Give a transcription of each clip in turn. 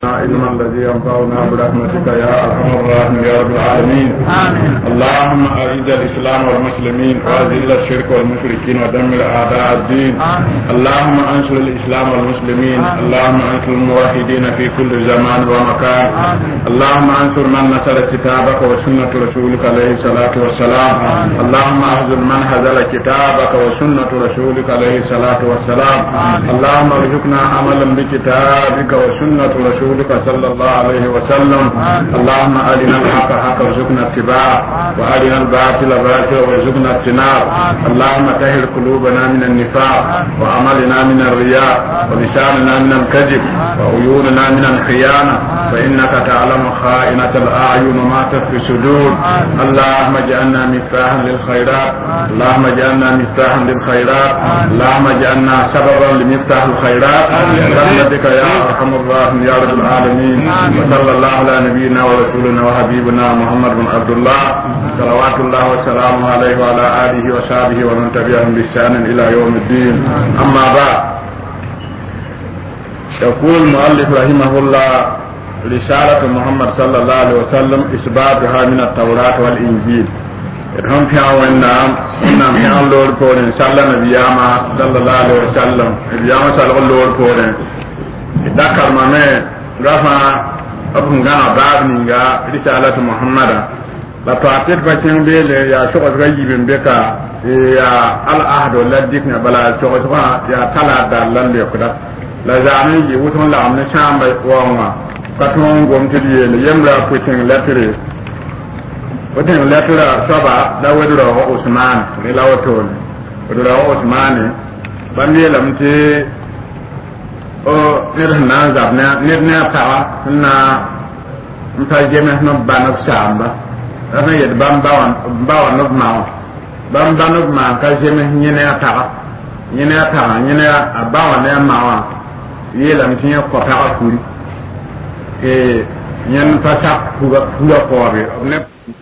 علم الذي ينفعنا برحمتك يا ارحم الراحمين يا رب العالمين. آمين. اللهم اعز الاسلام والمسلمين واذل الشرك والمشركين ودمر اعداء الدين. آمين. اللهم انصر الاسلام والمسلمين. آمين. اللهم انصر الموحدين في كل زمان ومكان. آمين. اللهم انصر من نصر كتابك وسنة رسولك عليه الصلاة والسلام. آمين. اللهم اهزم من هزل كتابك وسنة رسولك عليه الصلاة والسلام. آمين. اللهم ارزقنا عملا بكتابك وسنة رسولك صلى الله عليه وسلم. اللهم أرنا الحق حقا وارزقنا اتباعه وأرنا الباطل باطلا وارزقنا اجتنابه. اللهم طهر قلوبنا من النفاق وعملنا من الرياء ولساننا من الكذب وعيوننا من الخيانة فإنك تعلم خائنة الأعين وما تخفي الصدور. اللهم اجعلنا مفتاحا للخيرات. اللهم اجعلنا مفتاحا للخيرات. اللهم اجعلنا سببا لمفتاح الخيرات برحمتك يا أرحم الراحمين يا رب العالمين. وصلى الله على نبينا ورسولنا وحبيبنا محمد بن عبد الله صلوات الله وسلامه عليه وعلى آله وصحبه ومن تبعهم بإحسان إلى يوم الدين. أما بعد، يقول المؤلف رحمه الله: رسالة محمد صلى الله عليه وسلم إثباتها من التوراة والإنجيل. هم في أولنا إنهم في أول كورن صلى نبينا صلى الله عليه وسلم نبينا صلى الله عليه وسلم ذكر ما رفع أبن غانا بابنيغا رسالة محمد لا تعتقد بكين بيل يا شغل غيب بك يا الأحد الذي بلا شغل يا تلا دالن بكرة لا زاني يوتون لا من شام بواما كتون قوم تدي يملا بكين لتري بكين لتري سبعة لا ودرا عثمان لا وتول ودرا عثمان بني لم تي ned na zab na ned na tawa na mpa jeme no banok samba ana yed bawan no banok ma ka jeme nyene tawa nyene abawa na mawa yela mtinya ko tawa kuri nyen pasa kuga ko be ne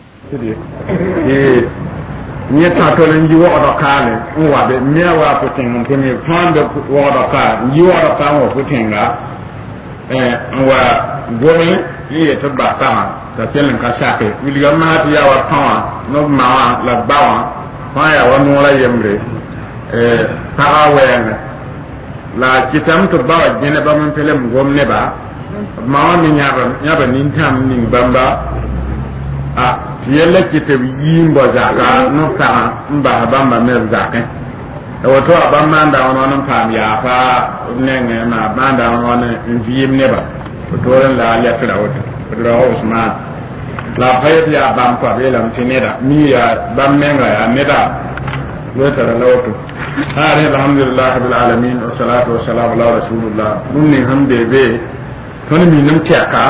nye tato le nji wo kale nwa be mewa ko tin mun kene fando wo ka nji wo ka wo ko tinga nwa gomi ye to ba ta ta telen ka shake wili ga ma ti ya wa tawa no ma la bawa fa ya wa no la yemre ta awen la kitam to ba jene ba mun pelem gom ne ba ma wa mi nyaba nin tam nin bamba yella kite yimbo zaka no ka mba bamba mer zaka wato abamba nda wono pam ya fa nenge na banda wono njiyim neba to ren la letra wato dra Usman la fayet ya bam ko be lam sineda mi ya bam menga ya neda letra lawto hare alhamdulillah bil alamin wa salatu wa salam ala rasulillah munni hamde be ton mi num tiaka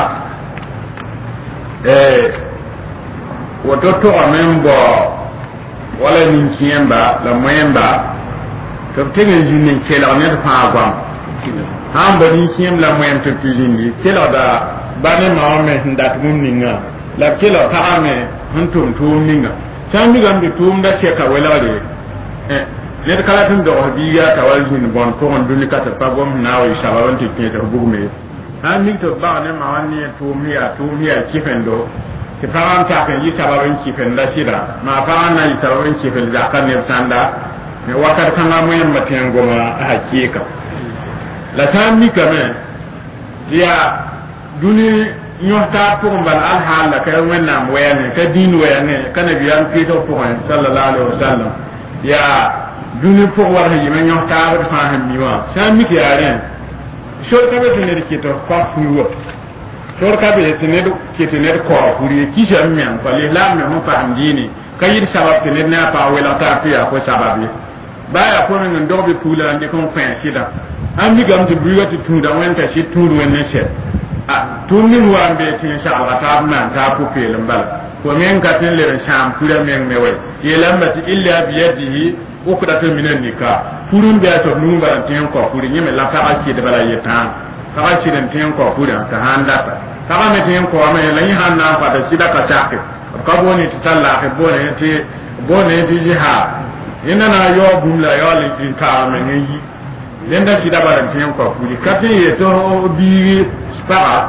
watoto amembo wala ninkiemba la mwemba to tege jinin kela on yata fa gwam hamba ninkiem la mwem to tijindi kela da bane maome ndat munninga la kela taame huntum tumninga tambi gambi tum da cheka welade le kala tun do biya tawalhin bon to on dunika ta pagom nawo shabawan tikke to bugme han mi to ba ne mawani tumia kifendo ke paran ta kan yi sababan kifin da shida ma paran na yi sababan kifin da kan ne tanda ne wakar kan mu yan matan goma a hakika la tan mi kame ya duni nyota ko ban al hala ka wannan wayane ka din wayane kana biyan fito ko sallallahu alaihi wasallam ya duni ko war yi men nyota ba fa han miwa san mi ke aren so ka be ne ke to fa fuwa tor ka be tenedo ke tenedo ko furi ki jam men ko le lam me mo fam dini kayir sabab tenedo na pa wela ta fiya ko sababi baya ko men ndo be pula ande ko fen sida am mi gam de buwati tunda wenta shi tundu wenne she tunni wambe tin shabara ta man ta pu pel mbal ko men ka tin le sham pula men me we yelam bati illa bi yadihi ukudatu minan nika furun be to numba tin ko furi nyeme la ta ki de bala yetan ta ki den tin ko furi ta handa kama metin ko ma la yi hanna fa da sida ka take ka boni talla ke bone ti jiha ina na yo bumla yo le tin ka men yi lenda sida baran tin ko kuri ka tin ye to bi spara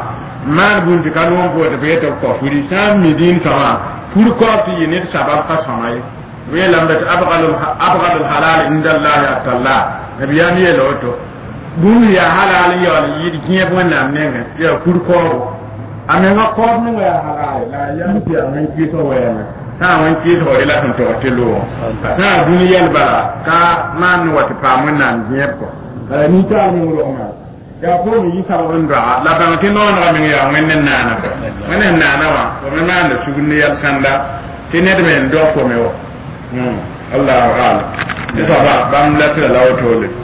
man bun ti kanon bo de beto ko furi sam midin sama pour ko ti ne sabab ka sama yi we lambat abghal halal inda Allah ta'ala nabiyani yeloto bun ya halal yo yi kiye bo na ne ya pour ko amenga ko no ya halal la ya ti amen ki to we na ta wan ki to ila tan to telo ta duniya bala ka man wati pamun nan ne ko ni ta ni ro ma ya ko ni sa won ra la ban ti non ra mi ya ngenen nana wa ko me man da sugni yal sanda ti ne de men do ko me wo Allahu a'lam ni sa ba bam la ta lawo to le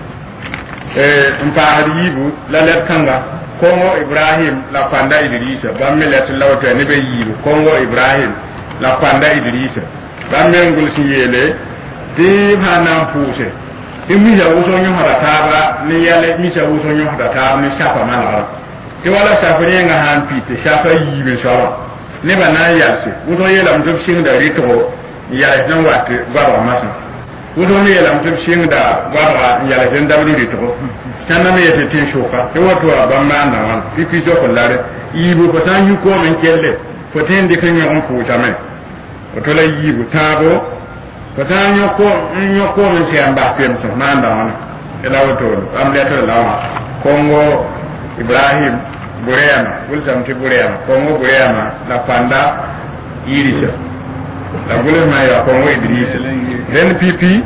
mpa hadibu la le kanga kongo Ibrahim la panda Idrisa bam me la ta lawo to ne be yibu kongo Ibrahim la panda Idrisa bam me ngul si yele ti hanan puse mi ja wuso nyo harata ba ni yale mi ja wuso nyo harata ni shafa mala ti wala shafa ni nga han pite shafa yibe shawa ne ba na yalse wuso yela mtum shin da rito yala tan wate gaba masa wuso ne yela mtum shin da gaba yala tan da rito tan na me yete tin shoka ti wato ba ma na wan pipi jo ko lare yibu ko tan yu ko men kelle ko ten de kan yon ko tame to la yibu tabo kata nyoko men se amba pem so manda wana ela woto am le to lawa kongo Ibrahim Burema ultam ti Burema kongo Burema la panda Idrisa la gole ma ya kongo Idrisa den pipi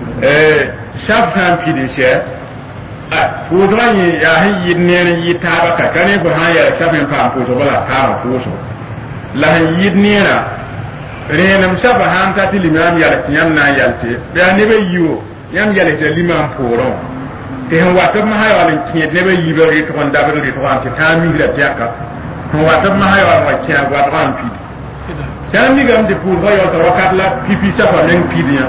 shaf tan pidishe ko doni ya hayi ne yi taba ka kane ko ha ya shafin pam ko so bala ta ko so la hayi ne na renam saba han ta ti limam yal nyam na yalte be ne be yiwo yam yale te limam poron te han wato ma hayo alin kiye ne be yibe ri to kon dabe ri to an te tami ri te aka han wato ma hayo wa kiya wa to an pi tami gam de pour hayo to wakat la pipi saba len pidiya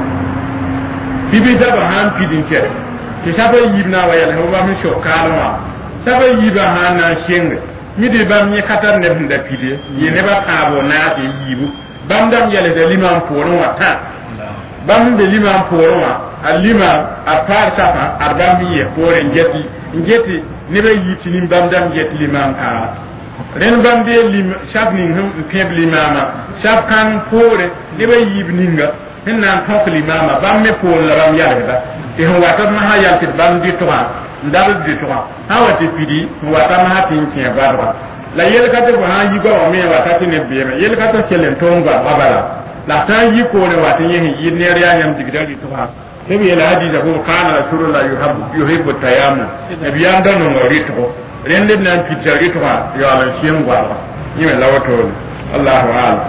pipi saba han pidin ke te saba yibna wa yal hawa mi sho kalma saba yiba han na shenge mi de bam ni katar ne nda pidiye ye ne ba kabo na te yibu bam dam yale de limam poron wa ta bam be limam poron wa alima apar safa arbam ye poren jeti ne be yiti nim bam dam jeti limam ka ren bam be lim shabni hum peb limama shab kan pore ne be yibninga hinna tok limama bam me pol la bam yale da e ho wata ma ha yalti bam di to ndal di to ha wati pidi wata ma ha tin ke barba la yel kata ko ha yi go me wata tin be me yel kata chelen tonga babala la tan yi ko ne wata yin yi ne riya yam digdal di to ha be yel hadisa ko kana rasulullah yuhibbu tayammum nabi ya dan no ri to ren le nan pitta ri to ha yo ala shen gwa ni me lawato Allahu a'lam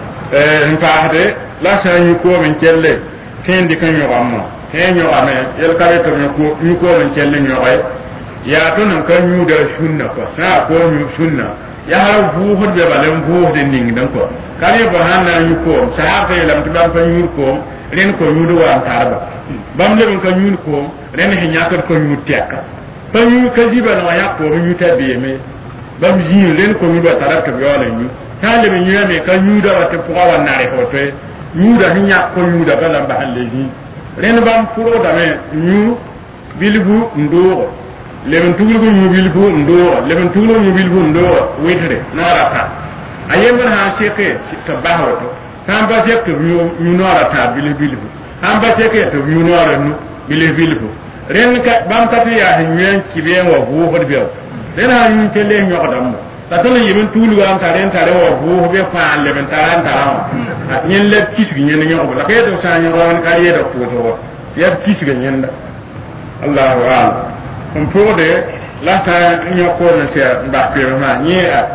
nta de la san yi ko men kelle ken di kan yo amma ken yo ame yel kare to ko yi ko men kelle yo ay ya to nan kan yu da sunna ko sa ko yu sunna ya har bu hudbe balen bu de ning dan ko kare ba hanna yu ko sa ka yelam to ban kan yu ko ren ko yu do wa tarba bam le kan yu ko ren he nyakar ko yu tekka ban yu ka jiba na ya ko yu ta be me bam ji ren ko yu do tarab ka yo la yu ta le be yu me kan yu da wa te ko wa na re ko to yu da hinya ko yu da bala ba halle ji ren bam furo da me yu bilbu ndo leben tugul ko nyubil bu ndo leben tugul nyubil bu ndo wetre narata ayemban ha seke to bahoto tamba jek to ñu norata bilibil bu tamba seke to ñu noranu bilibil bu ren ka bam ka ya nyen ci be wa bu ho be ren ha ñu tele ñoko dam ta tan yeben tugul wa ta ren ta wa bu ho be fa leben ta ran ta nyen le kisu nyen ñoko la kay do sa ñu wan ka ye do to ya kisu nyen da Allahu a'lam on pode la ta nyoko na sia ba pero ma nyea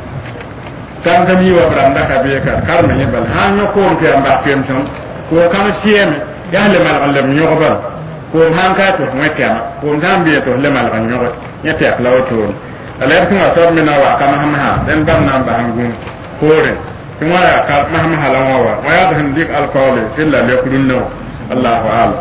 tan tam yi wa branda ka be ka karma ne bal ha nyoko on pe ba pem son ko kam siem ya le mal alam nyoko bal ko han ka to ngakama ko tan be to le mal nyoko nyete ak lawo to ala tun asar mina wa kama hamha dan ban nan ba hangun kore kuma ya ka mahma halawa wa ya da handik alqawli illa yakudun no Allahu a'lam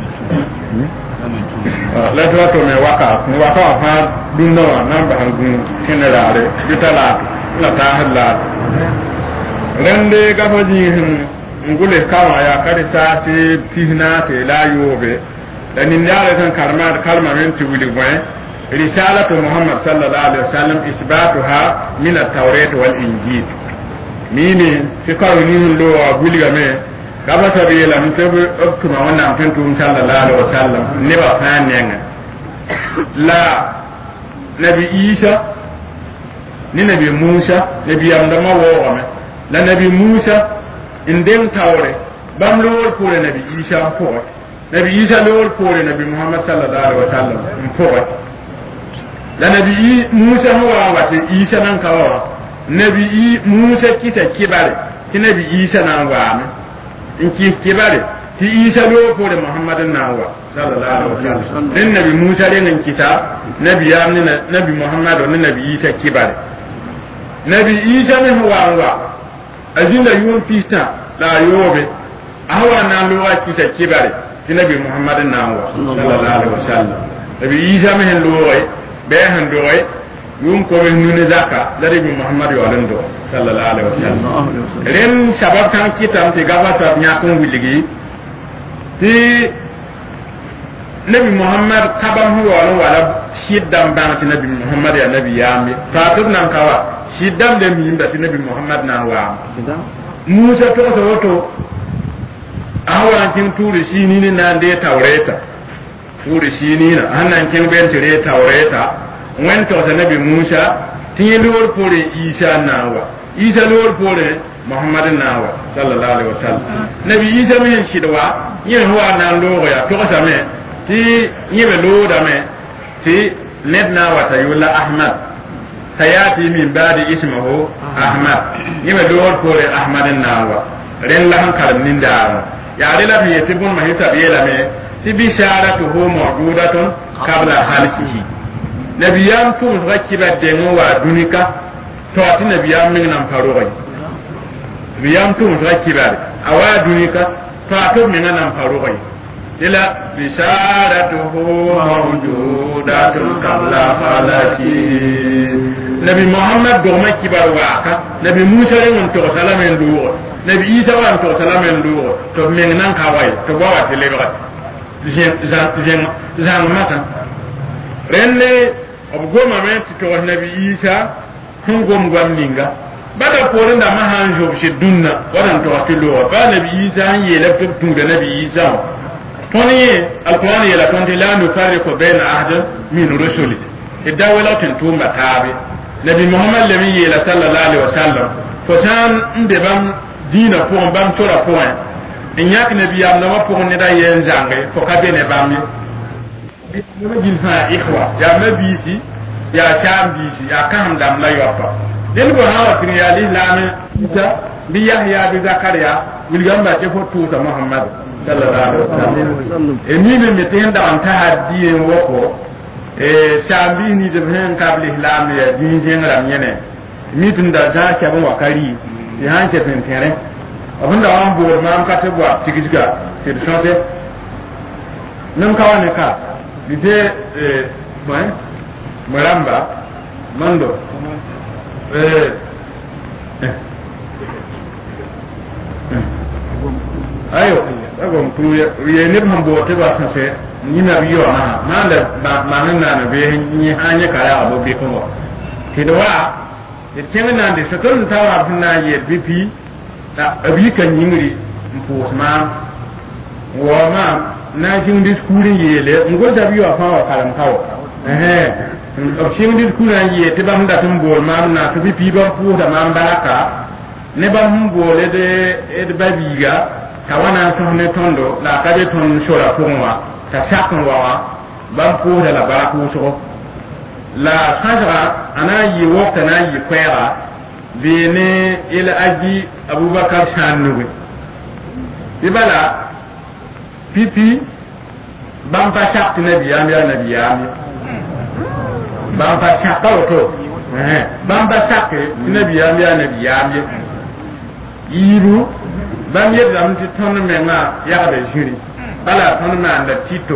la to me waka fa dunno nan ba hangun generale bitala la ta halla rende gafaji ngule kawa ya kare ta ti tihna te la yobe dan ni ndare tan kalma men ti wuli gwen رسالة محمد صلى الله عليه وسلم إثباتها من التوراة والإنجيل ميني في قرنين لو أقول لهم كما تبي لم تبي أكتم وانا أمتنتم صلى الله عليه وسلم نبا فانيا لا نبي إيسى نبي موسى نبي أمدما وغمه لا نبي موسى إندم توري بام لول pour نبي إيسى فوق نبي إيسى لول pour نبي محمد صلى الله عليه وسلم فوق la nabi Musa huwa wati Isa nan kawa nabi Musa kita kibare ti nabi Isa nan wa in ki kibare ti Isa lo ko da Muhammadin nan wa sallallahu alaihi wasallam din nabi Musa den nan kita nabi ya nabi Muhammad wa nabi Isa kibare nabi Isa ne huwa wa ajinda yun pista la yobe awa nan lo wa kita kibare ti nabi Muhammadin nan wa sallallahu alaihi wasallam nabi Isa me lo wa بيهن دوي يوم كوي نوني زكا لري محمد يولندو صلى الله عليه وسلم رين شباب كان كيتام تي غابا نياكون ويلغي تي نبي محمد كبام هو ولا شيدام دام تي نبي محمد يا نبي يامي فاتب نان كوا شيدام دم يندا تي نبي محمد نان وا موسى تو awan kin turi shini ni nan de tawreta turi shini na hanan kin ben tire tawreta wen to ta nabi Musa tin lor pore Isa nawa Isa lor pore Muhammad nawa sallallahu alaihi wasallam nabi Isa men shidwa yin huwa nan lo ya to sa me ti yibe lo da me ti ned nawa ta yula Ahmad sayati min ba'di ismuhu Ahmad yibe lor pore Ahmad nawa ren lan kalam nin da ya rila fi yatibun mahita yela me ti bisharatuhu mawjudatun qabla halqihi nabiyam tu rakiba de wa dunika to ati nabiyam min nan faroyi nabiyam tu rakiba awa dunika to ato min nan faroyi ila bisharatuhu mawjudatun qabla halqihi nabi Muhammad do makiba wa ka nabi Musa ren to salamen duwo nabi Isa wa to salamen duwo to min nan kawai to bawa telebra zan mata renne obgoma men to nabi Isa hungom gwamninga bada porin da mahan job shi dunna wadan to atilo ba nabi Isa an yela to tun da nabi Isa toni alquran yela ton la nu fariqu bayna ahad min rusuli idawala tin tumba tabi nabi Muhammad lami yela sallallahu alaihi wasallam to tan inde bam dina ko bam tora point in yak nabi am na wapo ne da yen zange ko ka bene bammi ma gil fa ikhwa ya mabisi ya chambisi ya kam dam la yopa den go hawa triyali lame ita bi yahya bi zakaria wil gamba ke fo tuta Muhammad sallallahu alaihi wasallam e mi me meten da anta hadiye woko e chambi ni de hen kabli lame ya din jengra nyene mi tunda ta ka ban wakari ya hanke tentere abinda wan bor ma am ka te bwa tigiga te de chante nam ka wane ka dite moy maramba mando ayo agom tuye ye ne mambo te ba tase ni na biyo na da ba na be ni hanye ka ya abo be ko te do wa te tenna de sakon tawa na ye bipi abi kan yingri mpusma wa ma na jing diskuri yele ngo da biyo fa wa kalam kawo o jing diskuri ye te bam da tum bol ma na to bi ba fu da ma baraka ne ba hum bole de babiga kawana to ne tondo la ka de ton shora kuma ta sakon wa bam fu da la baraku so la khajra ana yi wakta na yi kwera bene ila aji Abubakar shanuwe ibala pipi bamba shakti nabiyami bamba shakta oto bamba shakti nabiyami yiru bam yedam ti ton menga ya be juri bala ton na anda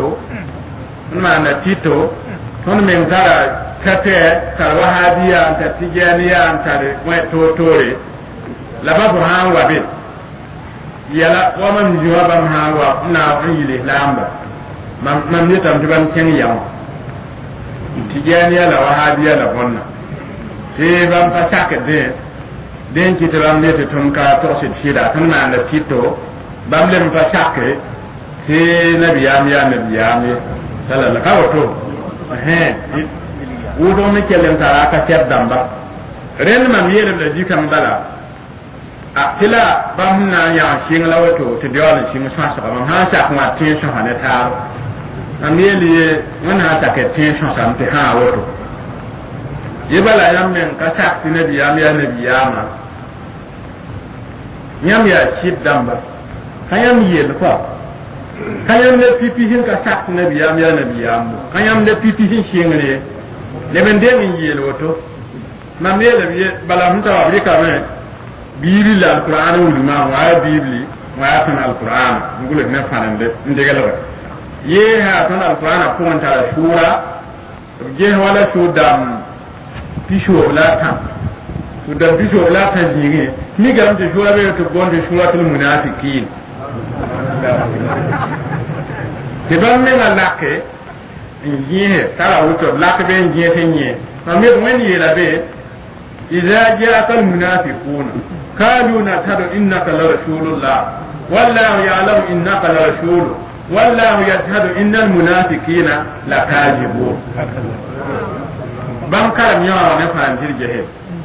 tito ton men dara kate karwahabiya anta tijaniya anta de tore laba burhan wa be yala wa man jiwa bam hawa na yile lamba man ne tam diban ken yawo tijaniya la wahabiya la bonna te bam pa sak de den ki tram ne te tum ka to se shida tan na na tito bam le pa sak te nabiyam ya nabiyam sallallahu ka wato wudo ne kelen ta aka cer damba ren mam yele la dikam bala a tila bam na ya singla wato te dole sing sa sa bam ha sa kwa tin so hane ta am yele wana ta ke tin so sa te ha wato yebala yam men ka sa ti nabiyam ya nabiyama nyam ya chip damba kayam yele fa kayam le pipi hin ka sa ti nabiyam ya nabiyam kayam le pipi hin singre le men de min yele wato mam yele bala mun ta wa ka men bibli la alquran wulma wa bibli wa tan alquran ngule ne fanande ndegala wa ye ha tan alquran ko man ta shura je wala shudam pisho la tan shudam pisho la tan jingi ni garam te shura be to gonde shuratul munafiqin te ban me la lakke ngiye tara wuto lakke be ngiye tenye mam ye men yela be idza ja'aka almunafiquna قالوا نشهد إنك لرسول الله والله يعلم إنك لرسول والله يشهد إن المنافقين لكاذبون بام كلام يا نفهم جرجه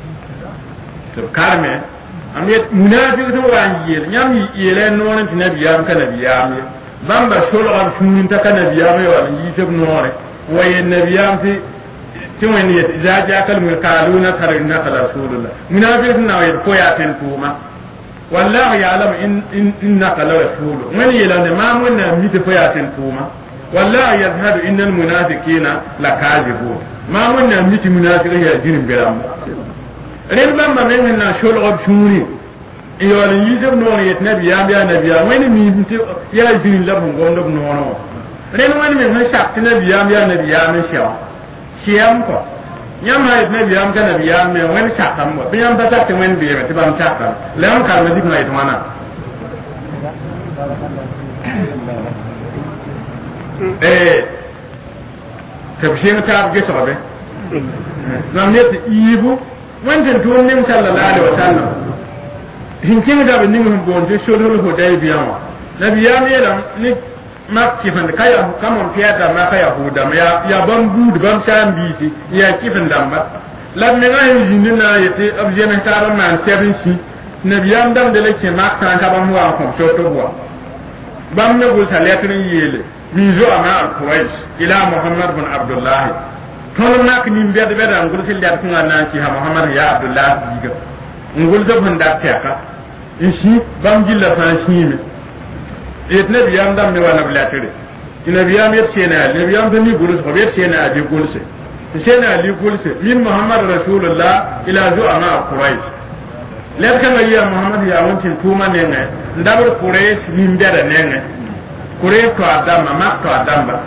كلمة أمي منافق تو رانجيل نعم يلا نون تنبيام كنبيام بام بشول عن شنين تكنبيام ولا يجيب نور وينبيام في تمن إذا جاءك المقالون ترى رسول الله منافقنا ويركويا تنتوما والله يعلم إنك لرسول من يلان ما من ميت فيا تنتوما والله يشهد إن المنافقين لكاذبون ما من ميت منافقين يجين برام ربما ما من شول غب شوني يقول يجيب نور يتنبي يا نبي وين ميت يا جين لهم قوم نور ربما من شاك نبي يا نبي يا من شاو kiyam ko nyam hay ne biyam kana biyam me wen chakam mo biyam bata te wen biyam te bam chakam lam kal ma dik na it mana te bishim ta ge sobe nam ne te ibu wen den to nim sallallahu alaihi wasallam hinkin da bin nim bon de shodul hudai biyam na biyam yelam ni mak kifin kaya kamon fiyata ma kaya huda ya ban bud ban san biti ya kifin damba lam ne ngai jinin na yete abjeme taron man tebin si nabiyam dam de leke mak tan ka ban wa ko to to bo bam ne gul salatun yele mi zo ama al-quraish ila muhammad bin abdullah ton mak ni mbed bedam gul sil dat kunga na ci ha muhammad ya abdullah diga ngul do ban dat ka inshi bam jilla fa shi et nabiyam dam me wala blatire nabiyam yet sena nabiyam dami gulus ko yet sena abi gulse sena ali gulse min muhammad rasulullah ila zu'ama quraish lekka ma ya muhammad ya wontin tuma nenge ndabur quraish min dara nenge quraish to adama makto adamba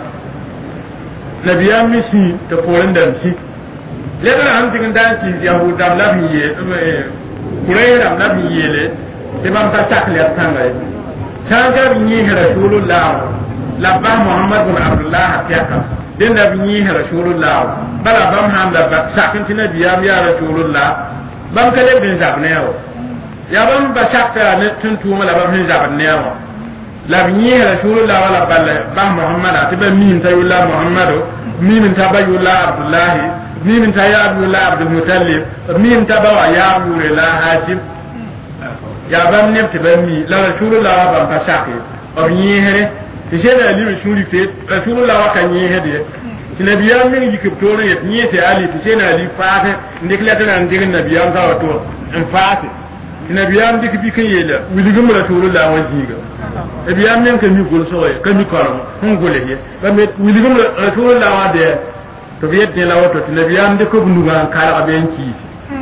nabiyam misi to poren dam si lekka am tin dan ci yahuda labiye quraish ram labiye le te bam ta takle tangay sagar ni rasulullah labba muhammad bin abdullah ataka den da ni rasulullah bala bam ham da sakin tin nabiyam ya rasulullah bam kale bin zabnewo ya bam ba shakta ne tun tuma la bam hin zabnewo la ni rasulullah wala balla bam muhammad atiba min tayullah muhammad min tabayullah abdullah min tayabullah abdul mutallib min tabawa ya la hashim ya bam ne te bami la rasulullah bam ka shaki o yihere te jena li rasulullah wa kan yihere de nabiyam min yikipto ne yet ni te ali te jena li faate ndiklata nan digin nabiyam ka wato en faate nabiyam dik bi kan yela wiligum rasulullah wa jiga nabiyam men kan mi gol soye kan mi korom hun gole ye bam wiligum rasulullah wa de to biyet ne la wato nabiyam de ko bunduga kala aben ki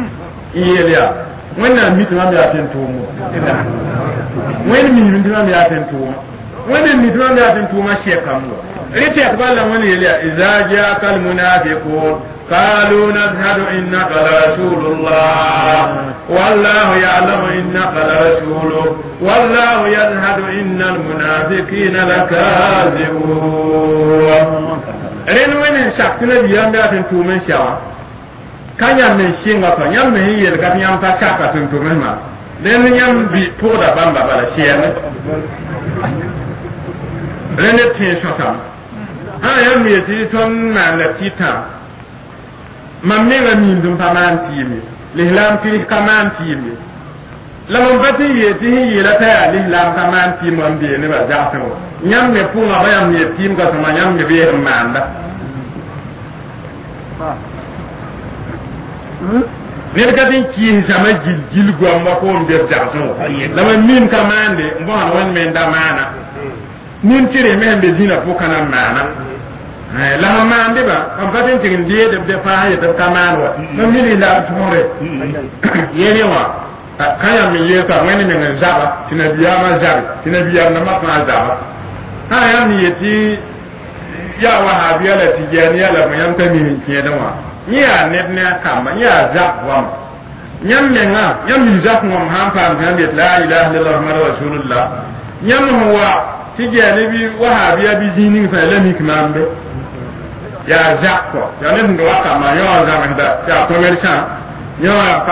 yela wannan mituma ya tento mu wani mituma ya tento mu wani mituma ya tento mu shekam mu rite akbala wani yele idza ja'akal munafiqun qalu nashhadu innaka la rasulullah wallahu ya'lamu innaka la rasuluhu wallahu yashhadu innal munafiqina lakazibun ren wenen sak tɩ nabiyaam yaa tɩ n tʋʋm n sɛwa ka yãmb me sɩnga pa yãmb me sẽn yel ka tɩ yãmb pa saka tɩ n tʋmsmã rẽnd yãmb pʋgda bãmba bala sɛɛme rẽnd d tẽe sõsame yãmb me yetɩ tõnd maanda tɩtã mam nengã miimdum pa maan tɩɩme lislaam tɩrs ka maan tɩɩme la mam pa tɩ n yee tɩ sẽn yeela t'a yaa lislaam ka maan tɩɩm wãn bee nebã zagsẽ wa yãmb me pʋgã ba yãmb me tɩɩm ka sõma yãmb me bee n maanda ned ka tɩ n kɩɩs zãma gil goam wa pʋʋm be b zagsẽ wa la mam min ka maande n bõsd wẽnd me n da maana nin tɩre me sẽn be zĩnã pʋgã na n maana la mam maande ba mam pa tɩ n tɩg n deedb de fãa yetɩ b ka maan wa mam mi lislaam tõore yẽne wã kan yãmb me yeesa wẽnd meng n zaba tɩ nabiyaamã zabe tɩ nabiyaam dãmbã fãa zaba yãmb me yetɩ yaa wahabiya la tijaaniya la yãmb t'a min n kẽedẽ wã yẽ yaa ned ne a kamba yẽ yaa zak wam yãmb menga yãmb mi zak wãm sãn paam tɩ yãmb yet la ilaha illallah muhammadu rasulullah yãmb sẽn wa tijaani bɩ wahabiya bɩ zĩig ning fãa la mik maambe yaa zak kɔ yaa ned sẽn da wa kamba yõ wã zãmsda yaa commerçant yõ wã ka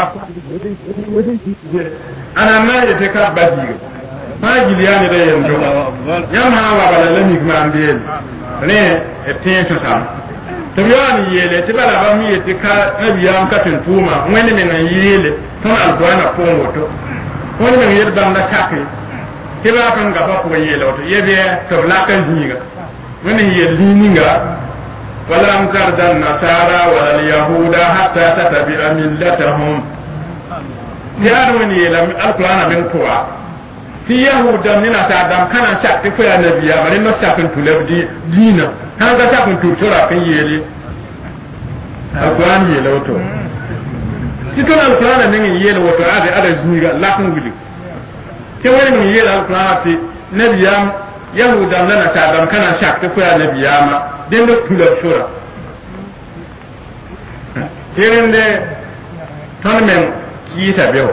ana na yetɩ ka ba diiga fãa gil yaa neda yem dʋga yãmb sã n wa bala la mik maam beene rẽ d tẽe sõsam tɩ b yaoa n yeele tɩ bala bãmb yetɩ ka nabiyaam ka tɩn tʋʋma wẽnd meng n yeele tõnd alkoana pʋʋn woto wẽnd meng yel bãmb la sake tɩ baa tõnd gapa pʋgẽ yeela woto yebɛ tɩ b laka zĩiga wẽnd n yel zĩig ninga ولم ترد النصارى ولا اليهود حتى تتبع ملتهم يا من يلم القرآن من قوى في يهود من أتعدم كان شاك في النبي أمرين ما شاك تلب دينا كان شاك تلترى في يلي القرآن يلوتو تكون القرآن من يلوتو هذا زنيغا لكن ولي كمان من يل القرآن في نبي يهود من أتعدم كان شاك في النبي أمرين dẽnd b tula b sora tɩrẽnde tõnd meng kɩɩsa beo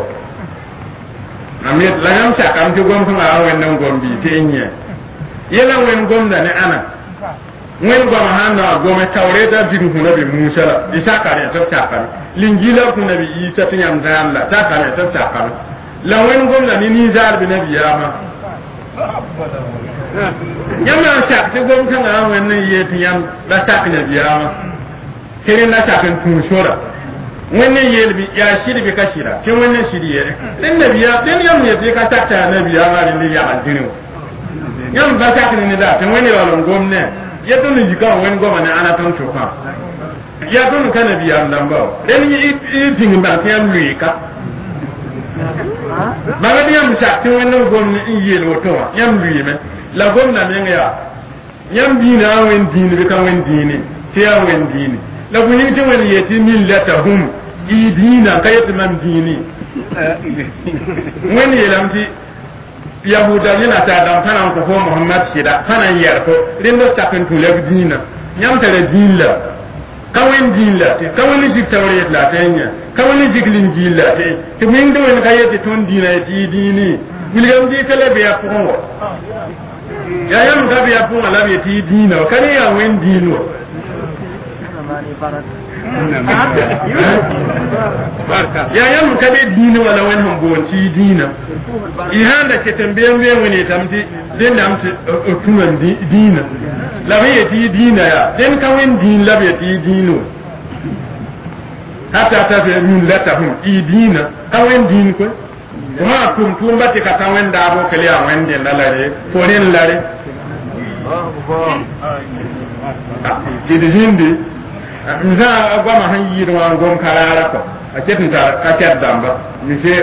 la yãmb sakame tɩ gom tɩ maa wẽnd n gom bɩ tɩ n yẽ yɛla wẽnd gomda ne ãna wẽnd goama sãn na gome taureta bɩg fũna bɩ musa la bɩ sakare tɩ b sakame lingila fũna bɩ isa tɩ yãmb zãam la sakare tɩ b sakame la wẽnd gomda ne ninsaal bɩ nabiyaamã yãmb na n sak tɩ gom kãngã a wẽnd n yee tɩ yãmb la sak nabiyaamã tɩ rẽ la sak n tũu sora wẽnd n yeel bɩ yaa sɩd bɩ ka sɩda tɩ wẽnd n sɩd yɛle dẽn nabiyaam dẽn yãmb yetɩ ka sak t'a nabiyaamã rẽnd yagl dĩrẽ wã yãmb pa sak ne neda tɩ wẽnd yaool n gom ne ya tõnd n yika wẽnd goma ne ãna tõnd tʋkã ya tõnd ka nabiyaam dãmba wa rẽnd y pĩng bãng tɩ yãmb lʋɩɩka bãmb tɩ yãmb sak tɩ wẽnd n gom n yeel woto wã yãmb lʋɩɩme la gomna meng yaa yãmb diinã a wẽnd diine bɩ ka wẽnd diine tɩ yaa wẽnd diine la bõe tɩ wẽnd yetɩ millatahum y diinã ka yetɩ mam diini wẽnd yeelame tɩ yahuda ne nasaadam pa na n kõ fo mohamad sɩda pa na n yɛr fo rẽnd b sak n tũ la b diinã yãmb tara diin la ka wẽnd diin la tɩ ka wẽnd zig tawreet la tɩ n yã ka wẽnd zig lingiil la tɩ wẽngd wẽnd ka yetɩ tõnd diinã yetɩ y diini wilgame dɩɩka la bɩa pʋgẽ wa ya yãmb ka bɩa pʋgã la b yetɩ y diinã wa ka ne yaa wẽnd diin wa ya yãmb ka be diinã wala wẽnd sẽn boond tɩ y diinã y sãnda ket n been been wẽn yetame tɩ dẽndame tɩ tũmã diinã la b yetɩ y diinã yaa dẽnd ka wẽnd diin la b yetɩ y diin wa hata tabe millatahum y diinã ka wẽnd diin koy ma tum tumba tɩ ka ta wẽnd daabo kele yaa wẽnd dẽnda la re fo rẽn la re d zĩndi n zã goamã sẽn yɩɩd wã n gom karaara kɔ a ket n tar ka kɛt dãmba mise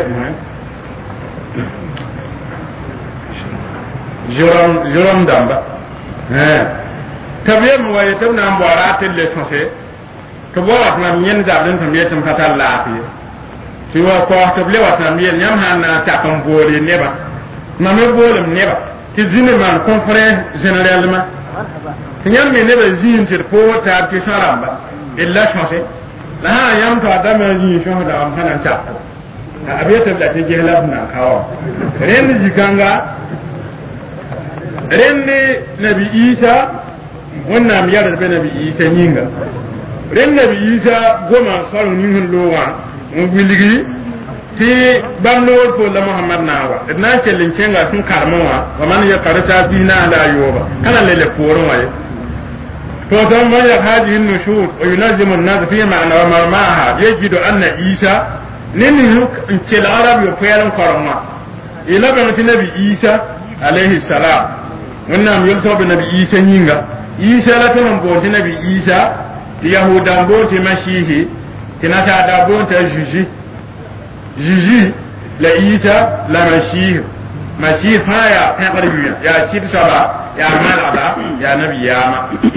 zorom dãmba tɩ b yem wa yetɩ b na n baoora a tɩ le sõse tɩ b wa wat mam yẽnd zabd n tɩ m yetɩ m ka tar laafɩ tɩ wa kɔs tɩ b le wat mam yel yãmb sãn na n sak n boole neba mam me boolem neba tɩ zĩnd maan conférence généralema tɩ yãmb me neba zĩig tɩ d poog taab tɩ sã rãmba d la sõse la sã yãmb tɩ a dama zĩig sõsda m sã na n sak a b yetɩ b la tɩ ges la b nan ka wa rẽnd zĩ-kãnga rẽnd nabi isa wannan yar da nabi isa yinga ren nabi isa goma faru ni hun lowa mun biligi ti banno ko la muhammad nawa na ce lincenga sun karmawa wa man ya karata bina la yoba kana lele poron waye to dan man ya haji nushur wa yunazimu an-nas fi ma'na wa marmaha yajidu anna isa nini in ce al-arab yo peran karma ila ban nabi isa alayhi salam wannan yulto bi nabi isa yinga isa la tan bo nabi isa yahudan bo ti mashihi tinata da bo ta jiji la isa la mashihi haya ta qarbiya ya ci saba ya malaba ya nabi yama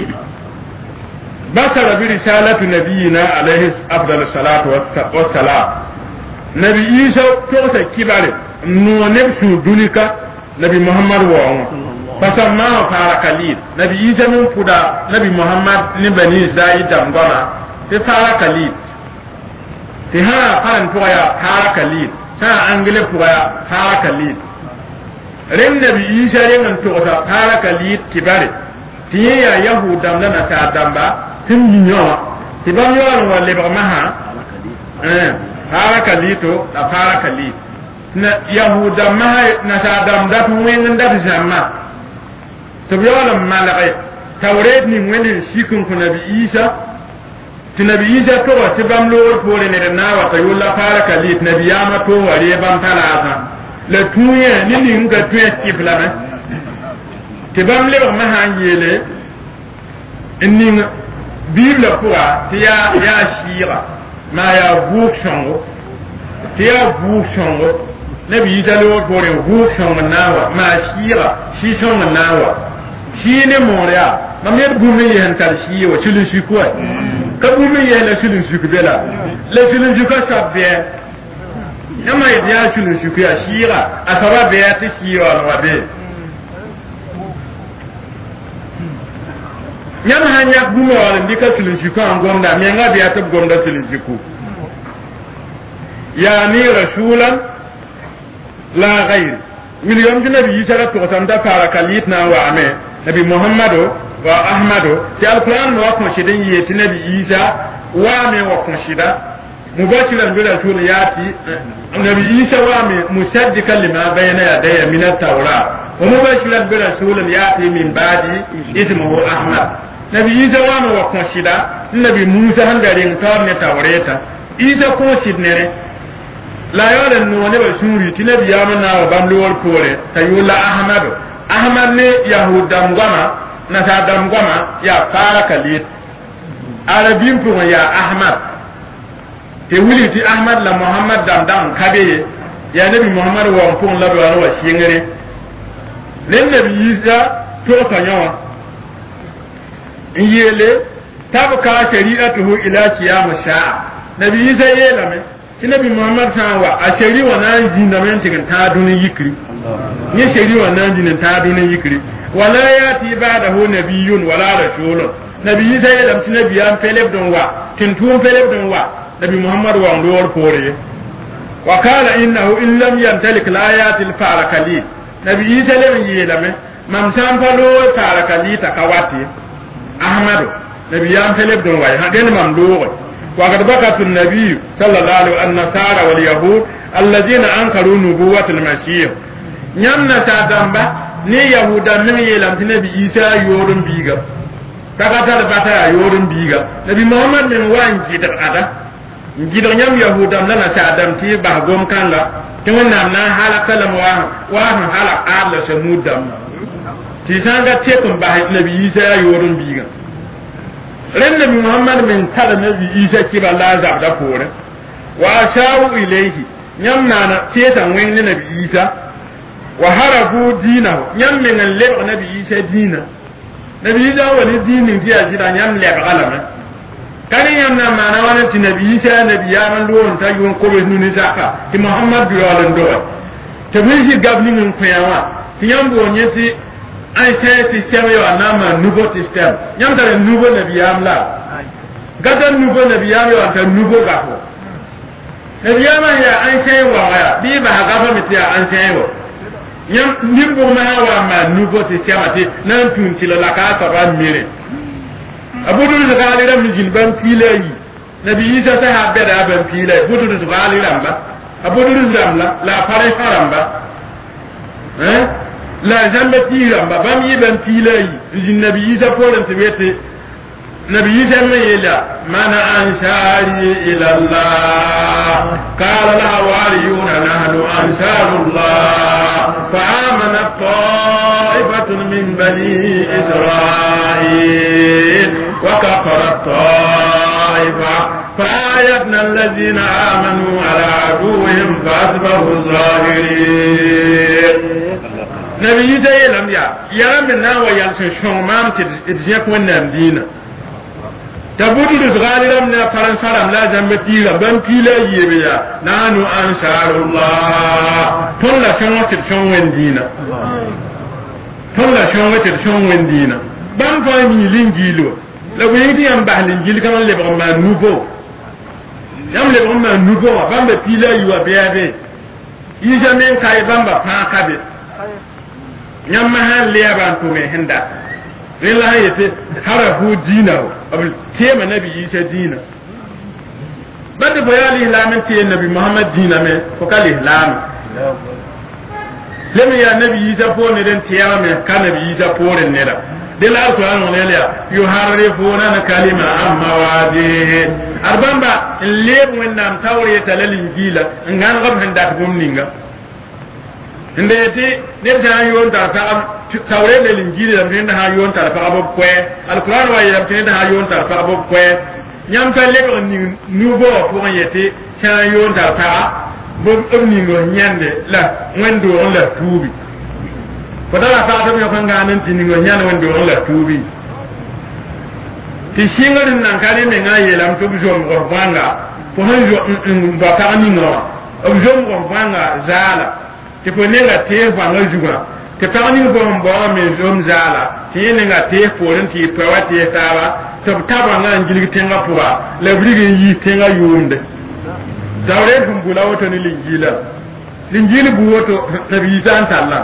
basara bi risalatu nabiyina alayhi afdalus salatu wassalam nabi isa to ta kibare no ne su dunika nabi muhammad wa fasamma fara kalil nabi isa min fuda nabi muhammad ni bani israil dangona te fara kalil te ha faran toya fara kalil ta angle toya fara kalil ren nabi isa ren to ta fara kalil kibare tiye ya yahuda na ta damba tin minyo ti ban yo wa le ba maha fara kalito da fara kalil na yahuda maha na ta damba tun wen da jamma to bi wala malaqay tawret ni wani shikun ku nabi isa ti nabi isa to wa tibam lo pore ne na wa ta yulla fara kalit nabi yama to wari ban talata la tuye ni ni nga tuye kibla na tibam le ma hanyele inni bibla kuwa ti ya shira ma ya bukshongo ti ya bukshongo nabi isa lo pore bukshongo nawa ma shira shi shongo nawa shi ne moria ma mer bumi yen tar shi wa chulu shi ko ka bumi yen la chulu shi ko bela la chulu shi ko sabbe nyama ya chulu shi ko ya shira asaba be ya ti shi wa wa be nyama hanya bumi wa ndika chulu shi ko angonda me nga be ya tab gonda chulu shi ko ya ni rasulan la ghair miliyon bi nabi yisara to tanda fara kalit na wa ame nabi muhammadu wa ahmadu ti alquran wa ko shidin yeti nabi isa wa me wa ko shida mubashiran bi rasul yati nabi isa wa me musaddiqan lima bayna yadayya min at-tawrat wa mubashiran bi rasul yati min ba'di ismuhu ahmad nabi isa wa me wa ko shida nabi musa handarin tar ne tawreta isa ko shidnere la yore no ne ba suri tinabi yama na ba mlowol kore tayula ahmad ne yahudam gama na ta dam gama ya fara kalit arabin ko ya ahmad te wuli ti ahmad la muhammad dam kabe ya nabi muhammad wa pon la do wa shingere len nabi isa to kanyawa yele tabka shari'atuhu ila qiyam sha'a nabi isa yela me nabi muhammad sawa a shari wa nan jinda men tigan ta dunin yikri ni shari wa nan jinda ta dunin yikri wala yati ba'dahu nabiyyun wala rasulun nabi sai da nabi an feleb don wa tintun feleb don wa nabi muhammad wa ndor pore wa qala innahu in lam yantalik la ayati al-farakali nabi sai da yela me mam tan falo farakali ta kawati ahmadu nabi an feleb don wa haden mam do وقد بقت النبي صلى الله عليه وسلم النصارى واليهود الذين انكروا نبوة المسيح نمنا تادمبا ني يهودا من يلام نبي عيسى يورن بيغا تاكاتال باتا يورن بيغا نبي محمد من وان جيتر ادا جيتر نيام يهودا نانا تادم تي با غوم كانلا تمنا نا حالا كلام واه حالا ادلا سمودام تي سانغا تيكم با نبي عيسى يورن بيغا ren nabi muhammad min tala nabi isa kiba la zabda pore wa asharu ilayhi nyam nana teta wen nabi isa wa harabu dinahu nyam min le nabi isa dina nabi isa wani dinin dia jira nyam le galama kani nyam na mana wani ti nabi isa nabi ya man do on ta yon ko be nuni zaka ti muhammad bi wala ndo te bi ji gabni min kuyawa ti nyam bo nyeti ancien système yo anama nouveau système nyam tare nouveau nabiyam la gada nouveau nabiyam yo anta nouveau gafo nabiyam ya ancien wa ya bi ba gafo mi ya ancien wo nyam nimbo ma wa ma nouveau système ati nan tun ti la ka ta ba mire abudu zgali ram jin ban pilai nabi isa ta habbe da ban pilai abudu zgali ram ba abudu ram la pare faramba la jambe tiram ba bam yi ban pilai jin nabi isa poran tibete nabi isa me yela mana ansari ila allah qala la waliyuna nahnu ansarullah fa amana ta'ifatun min bani israil wa kafara ta'ifa فآيتنا الذين آمنوا على عدوهم فأصبحوا ظاهرين نبي يلم يا من ناوى يلسن شومان تدزيك ونام دينا تبودو دغالي لمنا فرنسا لا جنبتيغا بنتيلا يبيا نانو أنصار الله تولا شنو تدشون وندينا تولا شنو تدشون وندينا بان فايمي لنجيلو لو يدي أم بحل الجيل كمان لبغم ما نوبو يام لبغم ما نوبو بان بتيلا يوا بيابي يجامين كاي بان بفان كابي يام مهان ليابان تومي هندا رلا يتي حرفو دينا أبل تيما نبي يسا دينا بعد بيالي إهلامن تي النبي محمد دينا من فقال إهلام لما يا نبي يسا فون ندن تيما من كان نبي يسا فون الندا دل القرآن وناليا يحرفون كلمة عن مواضعه أربعة الليب ونام تورية للإنجيل إنغان غب هندك بمنينغا ndeti nebta yon ta tawre le linjili lam tinda ha yon ta fa abo kwe alquran wa yam tinda ha yon ta fa abo kwe nyam ta le ko ni nubo ko yete ta yon ta fa bo ni ngo nyande la ngendo on la tubi ko dala fa to yo kan ganan tin ngo nyande wendo on la tubi ti shingarin nan kare me ngaye lam to bijom ko banga ko hanjo ba ta ni ngo bijom ko banga zala ti ko nenga te vanga juga te tani ko mbo me zom zala ti nenga te poren ti pewati tawa to taba nga ngili tenga puwa le brigi yi tenga yunde dawre gumbula woto ni linjila bu woto nabi san talla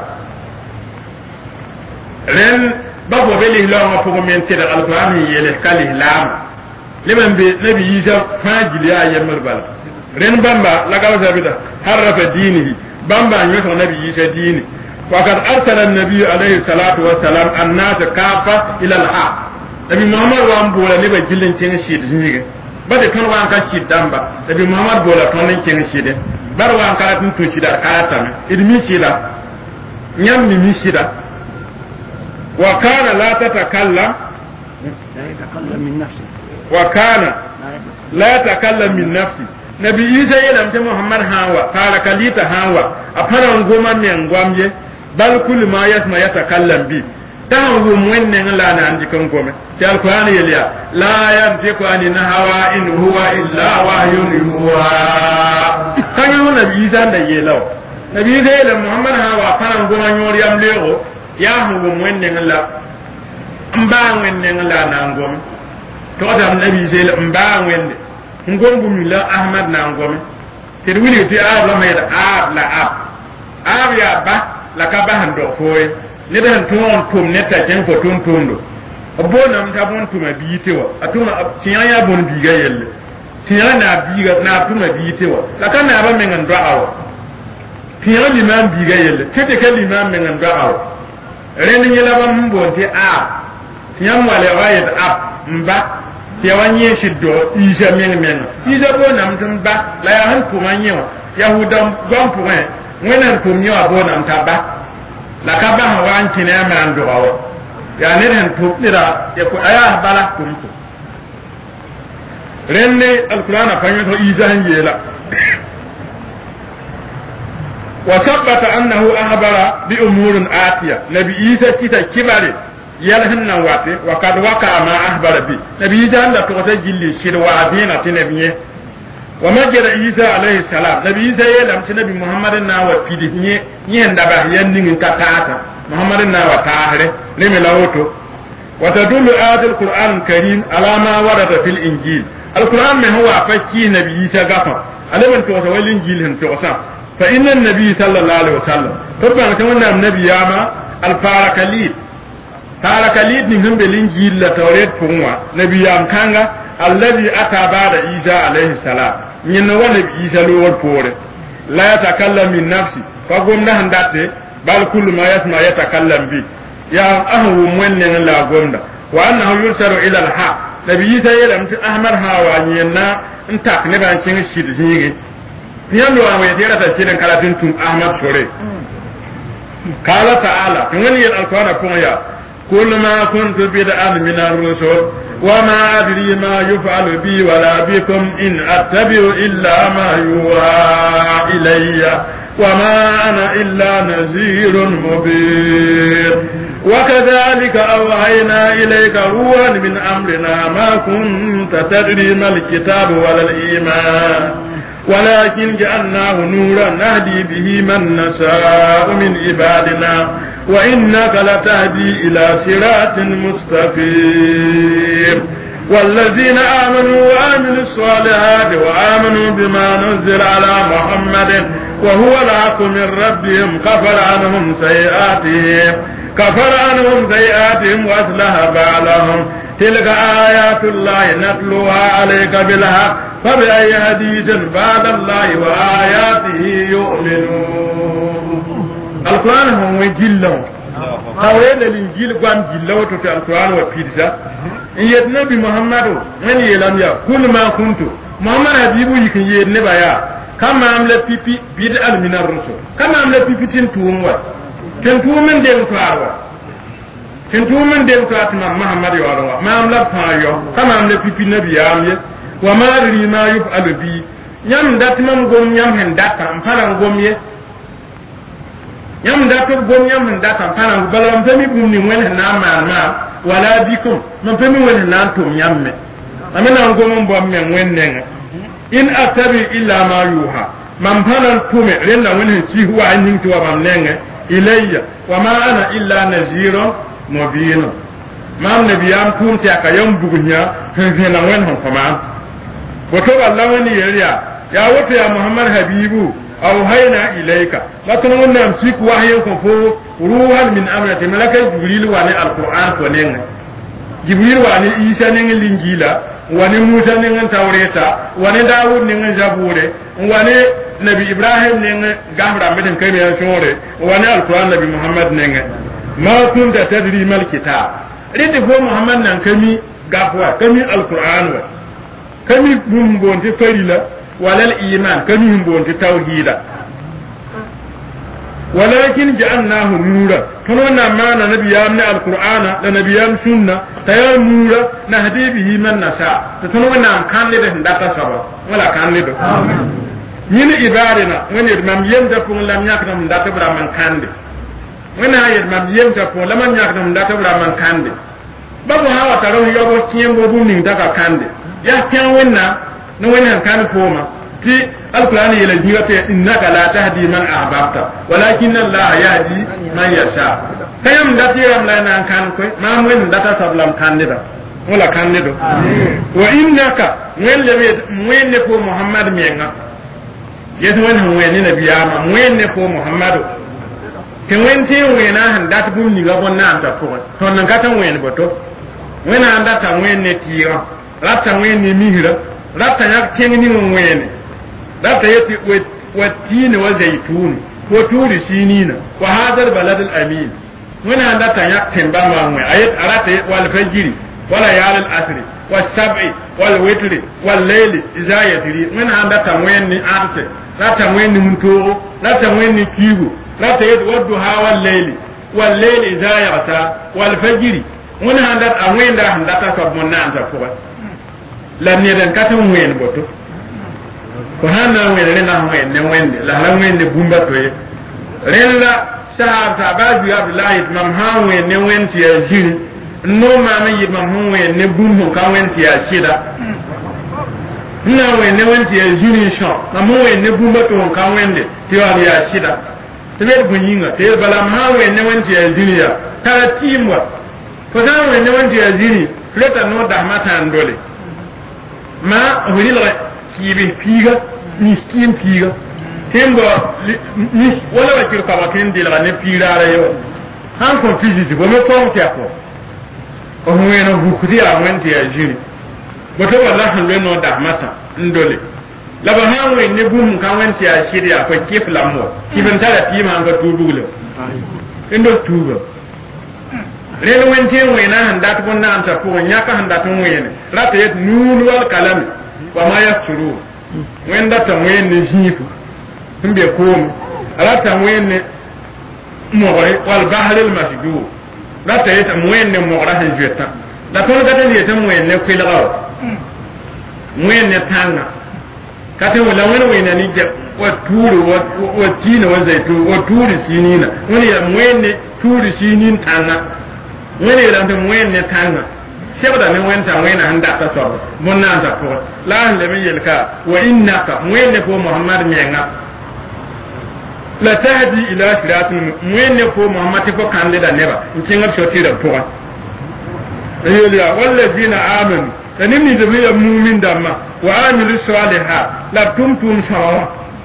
ren babo beli lo ma pugo men te da alquran yele kali lam liman be nabi isa fajili ayamar bal ren bamba la gawa zabida harrafa dinihi bamba nyoto nabi isa dini وقد أرسل النبي عليه الصلاة والسلام الناس كافة إلى الحق نبي محمد وان بولا نبا جلن تين شيد نيجي بعد كان وان كان شيد دامبا نبي محمد بولا تون تين شيد بار وان كان تون شيد كاراتام إدمي شيدا نيام مي شيدا وكان لا تتكلم من نفسه وكان لا يتكلم من نفسه نبي عيسى يلم محمد هاوا قال كليتا هاوا أفنى نقوم من نقوم بل كل ما يسمع يتكلم به تهو من لا نعندكم قوم في القرآن يليا لا ينطق عن الهوى إن هو إلا وحي يوحى كان يقول نبي عيسى يلو نبي عيسى يلم محمد هاوا أفنى نقوم نور يمليه يا هو من لا مبا من لا نعندكم تقدم نبي عيسى مبا من ngombu mila ahmad na ngome te wili ti ab la mayda ab la ab ya ba la ka ba hando foy ne dan ton tum ne ta jen ko tun tundo abona mta bon tuma biitewa atuma tiya ya bon biga yelle tiya na biga na tuma biitewa la ka na ba men ndo awo tiya liman biga yelle tete ka liman men ndo awo ren ni la ba mbo te ab tiya mo le wayed ab mba ya wanye shiddo ija men ija bo nam tan ba la ya han kuma nyewa yahudam gom kuma wenan kum nyewa bo nam ta ba la ka ba wan kine man do awo ya ne han to dira ya ko aya bala kum to renne alqur'ana fanyo to ija hanjela wa sabata annahu ahbara bi umurin atiya nabi isa kita kibare yalhanna wate wa kad waka ma ahbara bi nabi isa da to ta jilli shirwa adina tinabiye wa majra isa alayhi salam nabi isa yalam nabi muhammadin na wa fidi ni handa ba yannin ka taata muhammadin na wa tahre ne me lawoto wa tadullu ayatul qur'an karim ala ma warada fil injil alquran me huwa fakki nabi isa gafa alaman to wal injil hin to sa fa inna nabi sallallahu alaihi wasallam tabban kan wannan nabi yama al farakali tara kalid ni hum belin jilla tawret punwa nabiyam kanga alladhi ata ba'da isa alayhi salam nyin wala isa lo wor pore la yatakallam min nafsi fa gomda handate bal kullu ma yasma yatakallam bi ya ahu mwenne la gomda wa annahu yusaru ila al-haq nabi isa yelam ti ahmar hawa nyina ntak ne ban kin shid zige yando wa yera ta cinan kalatin tum ahmad sore qala ta'ala ngani al-qur'an ponya kullu ma kuntu bid'an min ar-rusul wa ma adri ma yuf'alu bi wala bikum in attabi'u illa ma yuha ilayya wa ma ana illa nadhirun mubin وكذلك أوحينا إليك روحا من أمرنا ما كنت تدري ما الكتاب ولا الإيمان ولكن جعلناه نورا نهدي به من نشاء من عبادنا وإنك لتهدي إلى صراط مستقيم والذين آمنوا وآمنوا الصالحات وآمنوا بما نزل على محمد وهو الحق من ربهم كفر عنهم سيئاتهم وأصلح بالهم تلك آيات الله نتلوها عليك بالحق فبأي حديث بعد الله وآياته يؤمنون القرآن هو جلهم tawele linjil gwam jillawo to alquran wa pidsa yedna bi muhammadu man yelam ya kul ma kuntu muhammad habibu yikin yedne baya kama amla pipi bid al minar rusul kama amla pipi tin tuumwa tin tuumen dem to arwa tin tuumen dem to atma muhammad yo arwa ma amla pa yo kama amla pipi nabi amye wa ma ri ma yufalu bi nyam datmam gom nyam hen datam paran gomye yam da to gom yam da tan pana balam fami bum ni wen na ma wala bikum man fami wen na to yamme amina gom bo men wen nenga in atabi illa ma yuha man pana tume renda wen ci huwa anin to bam nenga ilayya wa ma ana illa nazirun mubin mam nabiyam tum ta ka yam bugunya fe na wen hon fama boto Allah wani yariya ya wato ya muhammad habibu أوهينا إليك لكن قلنا أمسك وحي كفو روحا من أمرة ملك جبريل واني القرآن فنين جبريل واني إيسا نين الإنجيل واني موسى نين توريتا واني داود نين زبوري واني نبي إبراهيم نين غامرا مدن كيمي يشوري واني القرآن نبي محمد نين ما كنت تدري ما الكتاب ريد فو محمد نين كمي غافوا كمي القرآن كمي بمبونتي فريلا ولا الإيمان كم ينبون التوحيد ولكن جعلناه نورا فنونا معنا نبيان القرآن لنبيان سنة تيار نورا نهدي به من نشاء تتنونا كان لده داتا سبا ولا كان لده من إبارنا من يدمم يمتفون لم يكن داتا برا من كان لده من يدمم يمتفون لم يكن داتا برا من كان لده بابو هوا تروه يوبو تيمبو بومين داتا كان لده يا كان ونا نوين كان فوما في القرآن يلجيك إنك لا تهدي من أحببت ولكن الله يهدي من يشاء كيام داتيرام لنا كان كوي ما وين داتا سبلام كانديدا ولا كانديدو وإنك وين نفو محمد مينغا يسوين وين نبياما وين نفو محمد كوين تي وين أهن دات بوم نيغا بنا أنت فوق تونن كاتا وين بتو وين أهن داتا وين نتيرا رابتا وين نميهرا رابتا يك تيني وين رابتا يتي والتين والزيتون وطور سينين وهذا البلد الأمين وين أهن داتا يك تنبا وين أيت أراتا والفجر ولا يال الأسر والسبع والوتر والليل إذا يتري وين أهن داتا وين نأرت رابتا وين نمتورو رابتا وين نكيبو رابتا يت ودها والليل إذا يغسى والفجر وين أهن داتا وين داتا سبمنا أنت فوق la neden katum wen boto ko hanna wen rena wen ne wende la wen ne bumba to ye rella sahaba babu abdullah imam ha wen ne wen ti ajin no ma me imam wen ne bumbo ka wen ti ashida na wen ne wen ti ajin sho na mo wen ne bumba to ka wende ti wa ya ashida tebe bunyinga te bala ma wen ne wen ti ajin ya ta timwa ko da wen ne wen ti ajin fleta no da mata ndole ma hulila kibi piga miskin piga tembo ni wala wa kirka ba ken dila ne pira ra yo han ko fiziti bo me ko ko o wena hukuri a wanda ya jini wato wallahi le no da mata ndole la ba han we ne bum kan wanda ya shirya ko kifla mo kibin tara ti ma ga tubulo indo tubo le no wente we na handa to na anta ko nya ka handa to we ne rata yet nulu wal kalam wa ma yasuru wenda ta we ne hifu tumbe ko rata we ne mo wal bahr al masjud rata yet mo ne mo ra han jeta da to ga tan yeta mo ne ko la mo ne tanga kata wala wani wena ni ja wa turu wa tina wa zaitu wa turu sinina wani ya mwene turu sinin tanga wani ya da mwene tanga shebda ne wenta wena handa ta so munna ta ko la le mi yelka wa innaka mwene ko muhammad menga la tahdi ila siratin mwene ko muhammad ko kandida neba ntinga shotira to ayya wallazina amanu tanimni da biya mu'min damma wa amilu salihat la tumtum sawa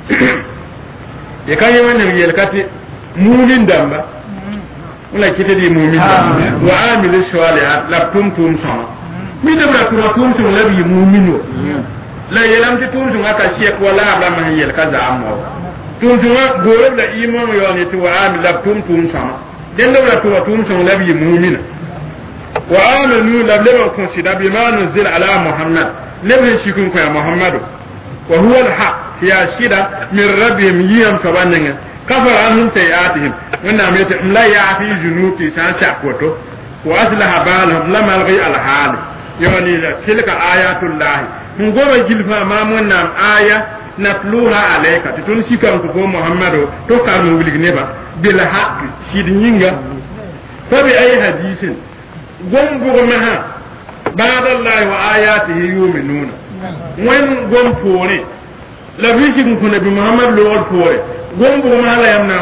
ya kan yawan ne yelkati mu'min damma wala kite di mu'min damma wa amilu salihat la tumtum sawa mi da ba tum la bi mu'min la yelam ti tum aka shek wala ba man yelka za amma tum gore da iman yo ne to wa amil la tum sawa den da tum la bi mu'min وآمنوا لم consider بما نزل على محمد لم يشكون يا محمد وهو الحق في أشياء من ربهم يوم كبانين كفر عنهم سيئاتهم ونعم يتم لا يعفي جنوتي سانشاكوتو وأصلح بالهم لما الغي الحال يعني تلك آيات الله نقوم جلفا ما منام آية نتلوها عليك تتنسي كم تقول محمد تقال مولك نبا بالحق شيدنينغا فبأي حديث gom maha ba'da Allah wa ayatihi yu'minuna wen gom pore la bisi kun nabi Muhammad lo pore gom maha la yamna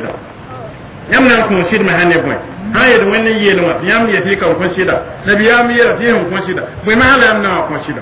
ko shida ma hanne boy haye do wen yelo wat yam yati ka ko shida nabi yam yela ti ko shida boy maha la yamna ko shida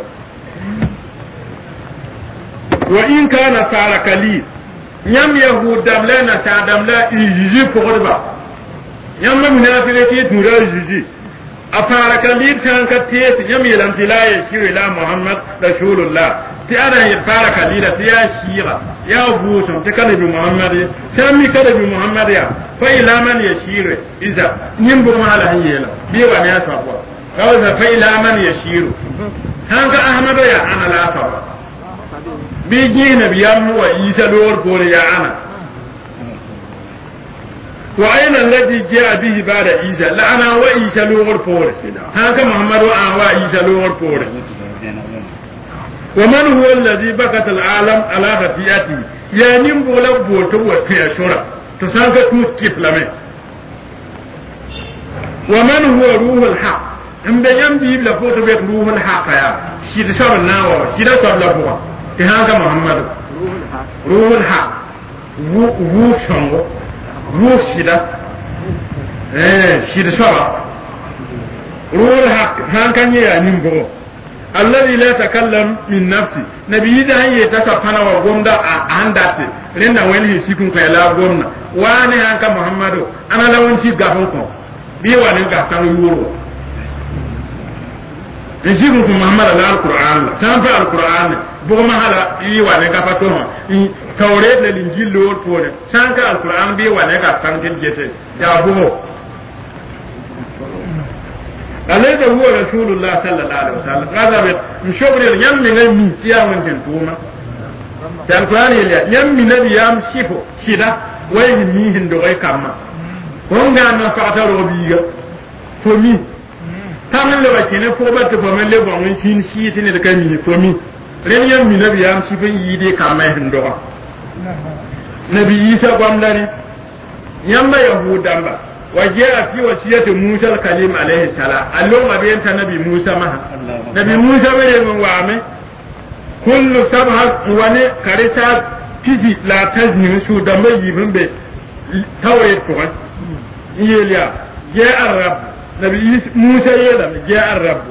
wa in kana tarakali yam yahudam lana tadam la ijiji pogorba yam ma munafilati tura ijiji أفارك الليل كان كتيس يميل امتلاء يشير إلى محمد رسول الله تأنا يفارك الليل تيا شيرا يا بوسم تكلم بمحمد سامي كلم بمحمد يا فإلى من يشير إذا نمبر ما له يلا بيوا ناس أقوى أو فإلى من يشير هانك أحمد يا أنا لا أفر بيجينا بيام وإيسا دور بول يا أنا وأين الذي جاء به بعد عيسى لا أنا وعيسى لور فور هذا محمد وأنا وعيسى لور فور ومن هو الذي بكت العالم على خطيئته يعني بولا بوتو وفي شورى تسانك توت كيف لمن ومن هو روح الحق إن بيان بيب لفوت بيت روح الحق يا شيد شر الناوى شيد شر لفوت هذا محمد روح الحق وو شنو روح شدة شدة شرع روح الحق هان كان ينبغو الذي لا يتكلم من نفسه نبي ده يتسفنا وقومدا عنداتي لنا وين يسيكون كلا قومنا وانا هانك محمد انا لو انتي غافنكم بي وانا غافن يورو يجيبوا في محمد القرآن تنفع القرآن بوما هلا يوانا غافتوما tawret le linjil lo pore sanka alquran bi wane ka sankin jete ya buho alaysa huwa rasulullah sallallahu alaihi wasallam kaza be mshobri yam ni ngai mi tiya won ten tuma tan alquran ile yam mi nabi yam sifo shida way mi hindo ay kamma ko ngana fa ta robiga to mi tamen le wakene fo batte fo men le bon sin shi tine de kami to mi ren yam mi nabi yam sifin yide kamma hindo nabi isa gwamnati yamba yahudamba وجاء في وصية موسى الكليم عليه السلام اللهم بينت نبي موسى ما نبي موسى وين وامه كل سبعة وني كريتا تيجي لا تزني شو دم يبين به توي توي يليا جاء الرب نبي موسى يلا جاء الرب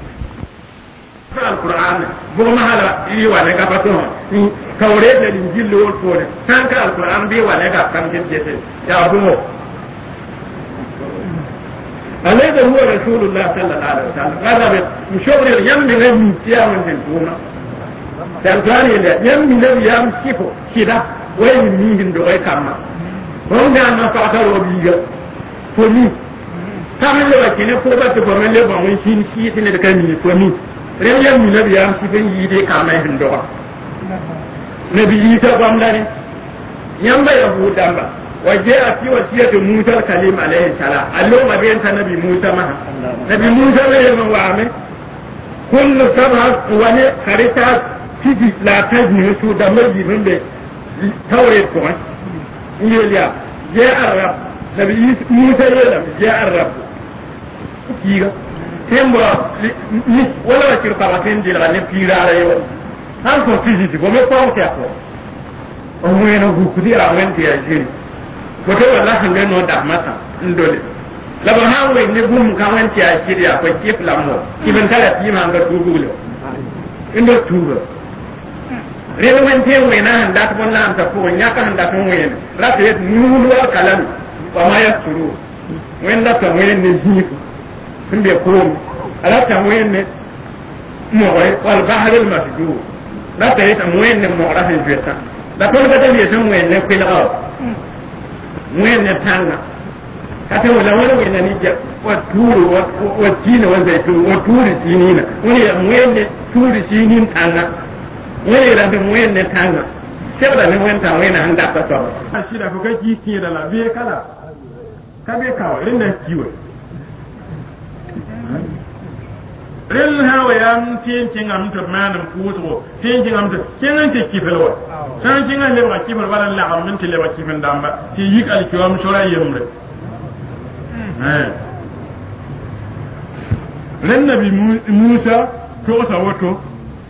القرآن بوما هلا يوانا كفتوه كوريت الإنجيل لول فوري سانك القرآن بيوانا كفتان جيت يا أبوه alayhi huwa rasulullah sallallahu alaihi wasallam kada be mshobri yam ni ngam tiya man den tuma tantani le yam ni nabi yam sifo kida way ni hindo ay kamma on ga na fa ta robiga ko ni tamen le wakine ko ba to men le ba mun sin si tene de kan ni ko ni rem yam ni nabi yam sifo yi de kamma hindo nabi isa bamlani yamba yahuda ba وجاء في وصية موسى الكليم عليه السلام اللهم ما بين نبي موسى ما نبي موسى ما يوم وعمه كل سبعة وني خريطة تيجي لا تجني سو دمجي من به توريت كمان يليا جاء الرب نبي موسى يلم جاء الرب كيغا تيمبا ولا وكير قواتين دي لا نبيرا على يوم هل كنت تيجي بومي فاوتي أكو وين هو كدي أوين تيجي wato wallahi ngai no da mata ndole laba hawe ne gum ka wanti a shirya ko kifla mo kiban tara ti ma ga dugulo indo tuba reno wente we na handa ko na anta ko nya ka handa ko we la te nulu wa kalam wa ma yasuru wenda ta we ne jifu kumbe ko ala ta we ne mo wal bahr al masjur la te ta we ne mo ra hin jeta da ko ga ta ye tan we ne ko la mwene tanga kata wala wena ni ja waturu watina wazaitu waturi sinina mwene turi sinin tanga mwene tanga sebda ne wenta wena handa ka to ashira ko kaji kira la be kala kabe kawo rinda kiwo rel hawa yam tin am to manam puto tin am to tin ke kifelo san tin le wa kifel wala la am min le wa kifel damba ti yik al kiwam sura yemre ren nabi Musa to sa woto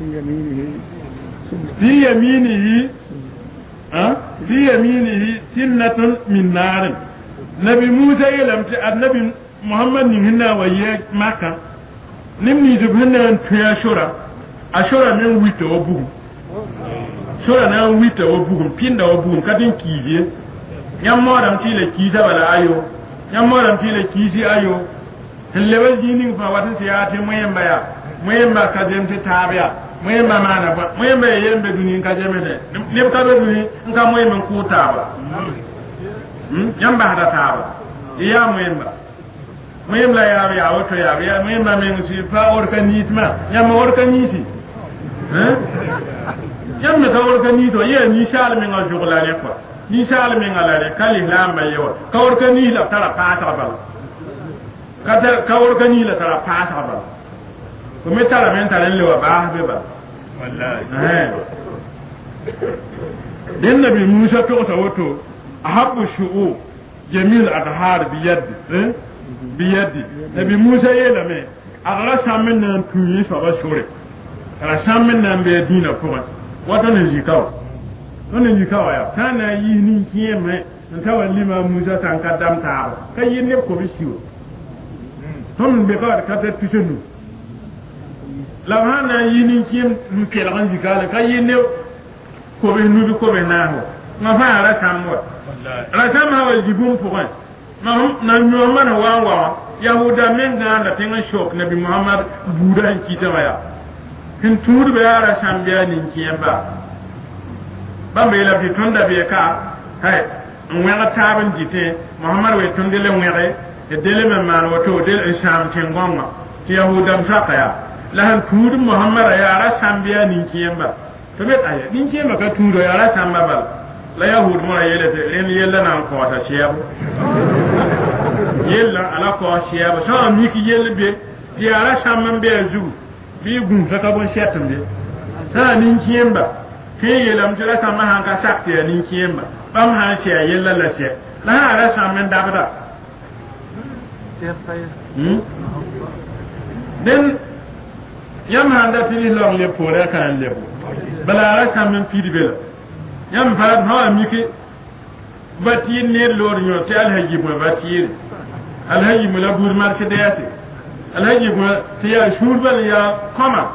fi yaminihi sinnatun min nar nabi Musa yelamti annabi Muhammad ni hinna wa ye Makka nimni dubhana tuya shura ashura men wita obu shura na wita obu pinda obu kadin kiye nyammoram tile kiza wala ayo nyammoram tile kizi ayo lewal dinin fa wata siyati moyemba kadem te tabya moyemba mana ba moyemba yembe dunin kademe de ne ka do duni nka moyemba ku taba nyamba hada taba iya moyemba mem la ya auto ya mem ma men si fa organisme nyama organisi nyama ka organito ye ni shal men al jogla le ko ni shal men ala le kali la ma yo ka organi la tara pa ta ba ka organi la tara pa ta ba ko me tara men tara le wa ba be ba wallahi den nabi Musa to woto ahabbu shu'u jamil adhar bi yadi biyadi nabi Musa yela me agara samen nan tuyi fa ba shore ara samen nan be dina ko wato ne jikaw wannan jikawa ya kana yi nin kiyeme nan tawalli ma Musa tan kadam ta kai yin ne ko bishiwo ton be ka ta tisenu la hana yi nin kiyem mu ke la kan jikala kai yin ne ko be nu ko be na ho ma fa ara samwa wallahi ara samha wal jibum ko na nyoma na wawa yahuda men ga da tinga shok nabi Muhammad budan kita waya kin tur be ara shambiya nin kiyamba bambe la bi tonda be ka hay ngwa taban jite Muhammad we tondele ngere de dele men man wato del sham tingonga ti yahuda msaka ya la han tur Muhammad ya ara shambiya nin kiyamba to be aya nin kiyamba ka turo ya ara shamba bal la yahud mo yele te len yella nan ko ta shebu yella ala ko shebu so mi ki yelle be di ara shamman be zu bi gun ta ka bon shetam de sa nin kiyamba ke yelam jira ka ma han ka sakte nin kiyamba bam ha she yella la she la ara shamman da bada den yam handa tili long le pore kan le bala ara shamman fidi bela yam farad ha miki bati ne lor nyo te alhaji mo bati alhaji mo la bur marché de yati alhaji mo te ya shurbal ya koma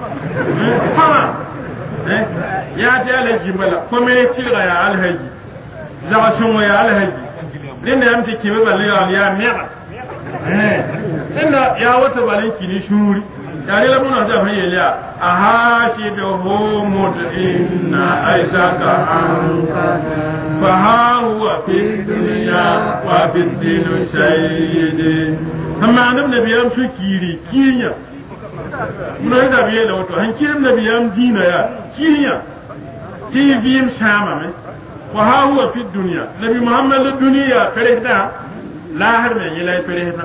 ya te alhaji mo la kome tilga ya alhaji za shongo ya alhaji ne am te kibe bal ya mera inda ya wata balin kini shuri yare la muna da mai yeliya aha shi da homo da inna aisaka an fa ha huwa fi dunya wa fi dinu sayyidi amma annabi ya su kiri kinya mun da biye da wato hankirin nabi ya dina ya kinya tvm shama me wa ha huwa fi dunya nabi muhammad dunya ferehda lahar men yila ferehda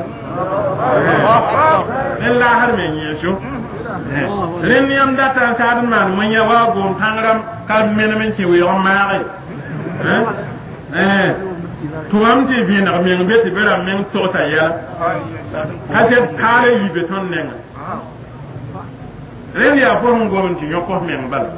lahar men yeso ren yam data sadun man manya wa gon tangram kal men ci wi on maare to am te bi na men beti bera men to ta ya ka te kare yi beton nenga ren ya fo hon gon ci yoko men bal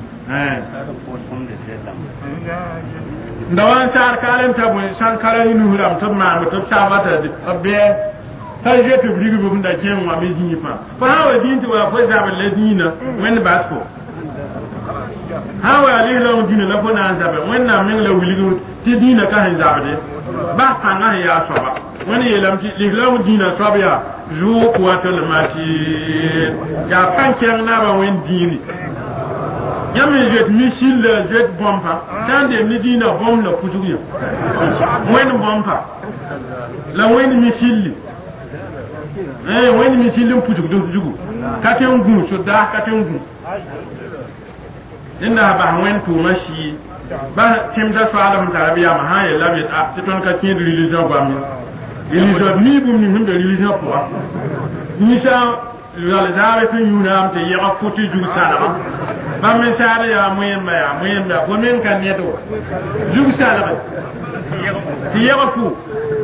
ndawan sar kalen tabu san kala inu huram to ma to sabata de abbe ta je to bigu bu nda ken wa me jinni fa hawa dinti wa fa da balle dina wen basko hawa ali law dina la ko na zabe wen na men la wiligu ti dina ka hin zabe ba kana ya soba wen yelam ti law dina soba ya ju ko to le mati ya kan ken na ba wen dini yami jet missile jet bomba tande ni dina bom la kujuya wen bomba la wen missile wen missile pujuk do jugu katen gu so da katen gu inda ba wen tu mashi ba tim da salam tarabiya ma ha ya labi a titon ka kin religion ba mi religion ni bum ni hum de religion ko ni sa la zaare tin yuna am te ya ko ti ju sala ba men sare ya moyen ba ko men kan yeto ju sala ti ya ko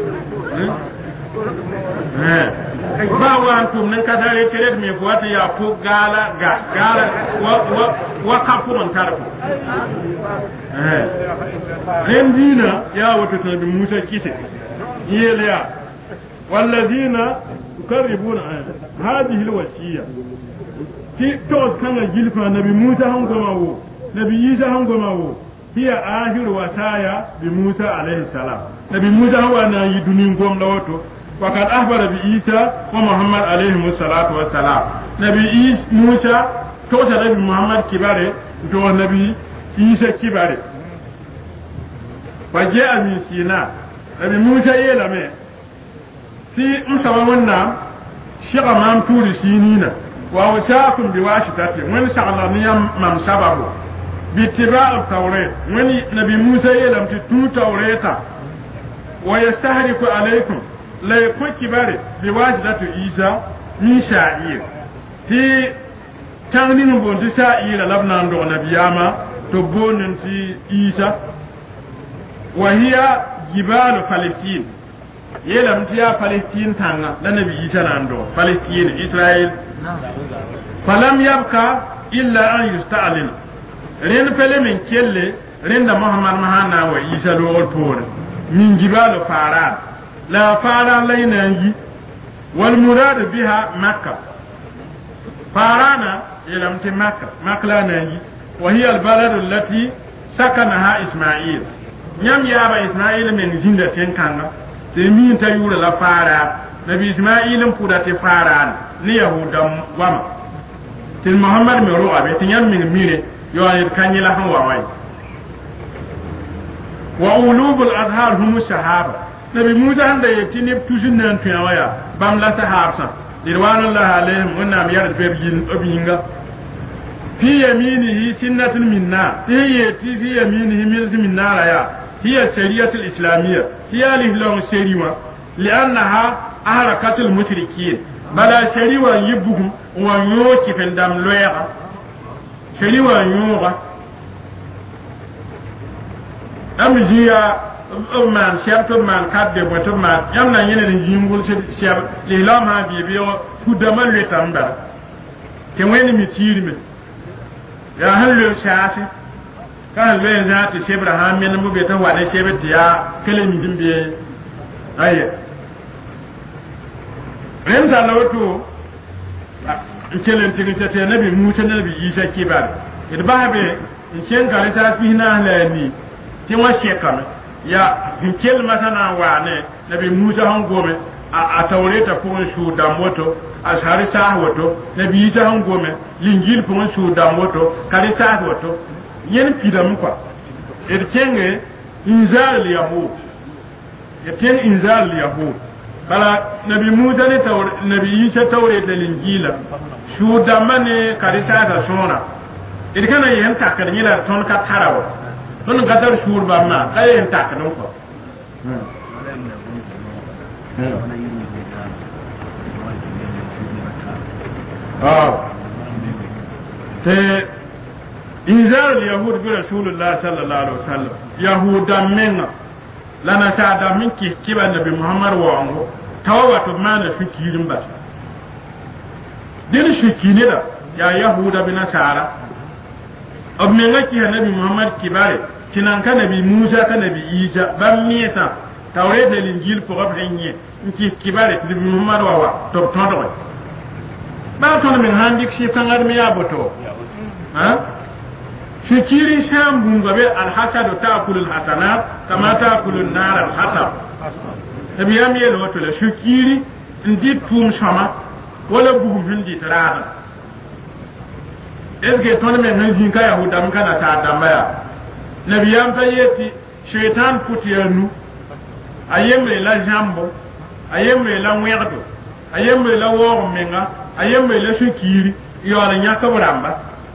ba wa antum nan ka dare kere me ko wata ya ko gala wa kafuron tarko rendina ya wato to bi musa kite yeleya walladina yukarribuna hadhihi alwasiya ti to kana jilfa nabi musa hangomawo nabi isa hangomawo hiya ahiru wasaya bi musa alayhi salam nabi musa huwa na yiduni ngom lawoto وقد أخبر بإيسى ومحمد عليه الصلاة والسلام نبي موسى توسى نبي محمد كباري تو نبي إيسى كباري وجاء من سيناء نبي موسى يلمي في مصابونا شغى مام توري سينينا ووساكم بواسطة من شغلاني مام سببه باتباع التوراة من نبي موسى يلم تتو توراة ويستهرك عليكم la ko kibare bi wajidatu isa min sha'ir ti tangni no bon ti sha'ir labna ndo nabiyama to bonin ti isa wa hiya jibalu palestine yelam ti ya palestine tanga da nabi isa nando palestine israel falam yabka illa an yusta'lin ren pele men kelle ren da muhammad mahana wa isa lo tore min jibalu faran لا فارا لينانجي والمراد بها مكة فارانا يلمت مكة لا نانجي وهي البلد التي سكنها إسماعيل نعم يابا إسماعيل من زندة تنكانا تمين تيور لا فارا نبي إسماعيل مفودة فاران ليهودا وما تل محمد من رؤى بيتنيان من ميري يواني كاني لهم وواي وأولوب الأظهار هم الشهابة nabi musa handa yetini tujin nan tuwaya bam la sahabsa dirwanullahi alaihim wannan yar bebjin obinga fi yaminihi sinnatun minna fi yaminihi minna raya hiya shari'atul islamiyya hiya lihlum shari'a li'annaha ahrakatul mushrikin bala shari'a yibuhum wa yoki fendam loya shari'a yoga amjiya man shabto man kadde boto man yamna yene ni jingul shab lilam ha bibiyo kudamal le tamba ke weni mitiri me ya hallo shaasi kan le zati shebraham men mo beta wala shebeti ya kele mi dimbe aye ren da lawto kelen tigi tete nabi musa nabi isa kibar idbabe in ken galita fi na lani ti wa shekama ya hinkel masana wane nabi musa han gome a taureta pour shu da moto a shari sa woto nabi isa han gome linjil pour shu da moto kali sa woto yen pidam kwa kenge inzal al yahud ken inzal al yahud bala nabi musa ne nabi isa taureta linjila shu da mane kali sa da sona kana yen takar ni la ton ka tarawo ton gadar shur ba ma kay yen takar non ko إنذار اليهود برسول الله صلى الله عليه وسلم يهودا منا لنا سادا من كيبا النبي محمد وانغو توابا تمانا فكيرين بس دين شكيني دا يا يهودا بنا سارا أبنغا كي النبي محمد كباري كنان كان نبي موسى كان نبي إيسا بميتا توريد الإنجيل فغب حينيه نكي كباري نبي محمد ووا تبتون ba ton min handik shi kan armi ya boto ha fikiri sham bunga be al hasad ta'kul al hasanat kama ta'kul an nar al hatab tabiyam yelo wato la fikiri ndi tum sama wala bugu hindi tarada eske ton min hanjin ka yahudam kana ta dambaya nabiyam ta yeti shaytan putiyanu ayemre la jambo ayemre la werdo ayemre la woro menga ayembe le shukiri yola nyaka buramba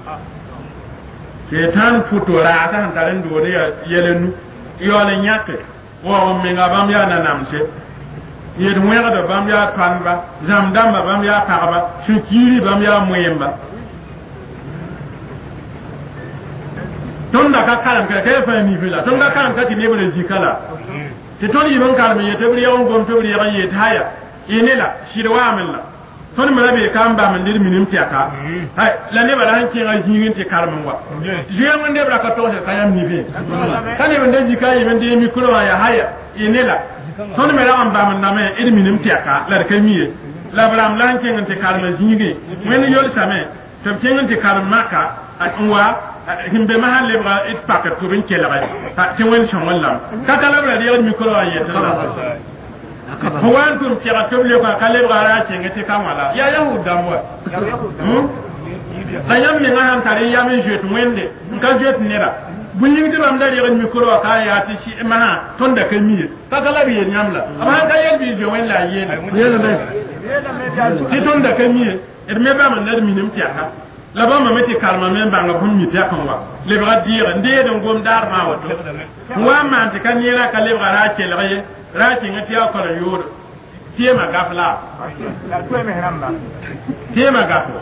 setan futora ta hantaren dole ya yelenu yola nyaka wo menga bam ya nanamse yed mwega da bam ya tanba zamdamba bam ya paraba shukiri bam ya mwemba tonda ka kalam ka fa ni fila tonda kalam ka tinebe le jikala te toni ban kalme yete bri on gon to bri ya yete haya inela shirwa amilla ton mala be kam ba man dir minim tiaka hay la ne bala han ki ngal jingin ti karman wa jiyan wonde bra ka to ka yam ni be kane wonde jika yi wonde mi kulo ya haya inela ton mala am ba man na me ir minim tiaka la ka miye la bra am lan ki ngal ti karman jingin men yol same to ki ngal ti karman maka atwa himbe mahalle bra it paket to bin kela ha ti won shon wallam ka kala bra dir mi kulo ya ta Huwantum kira tobli kwa kale bara chengete kamala ya yahuda mwa sayam mi ngaham tari ya mi jetu mwende nka jetu nera bunyi ndi bam dari ren mikro ka ya ti shi maha tonda kamiye takala bi nyamla ama ka yel bi je wala yen ti tonda kamiye erme ba man dar minim tiaka la ba ma meti kalma men ba nga bun mi tiaka wa le bra dire ndé don gom dar ma wato wa man ti kanira ka le bara chele rati ngati akala yoro tema gafla tema gafla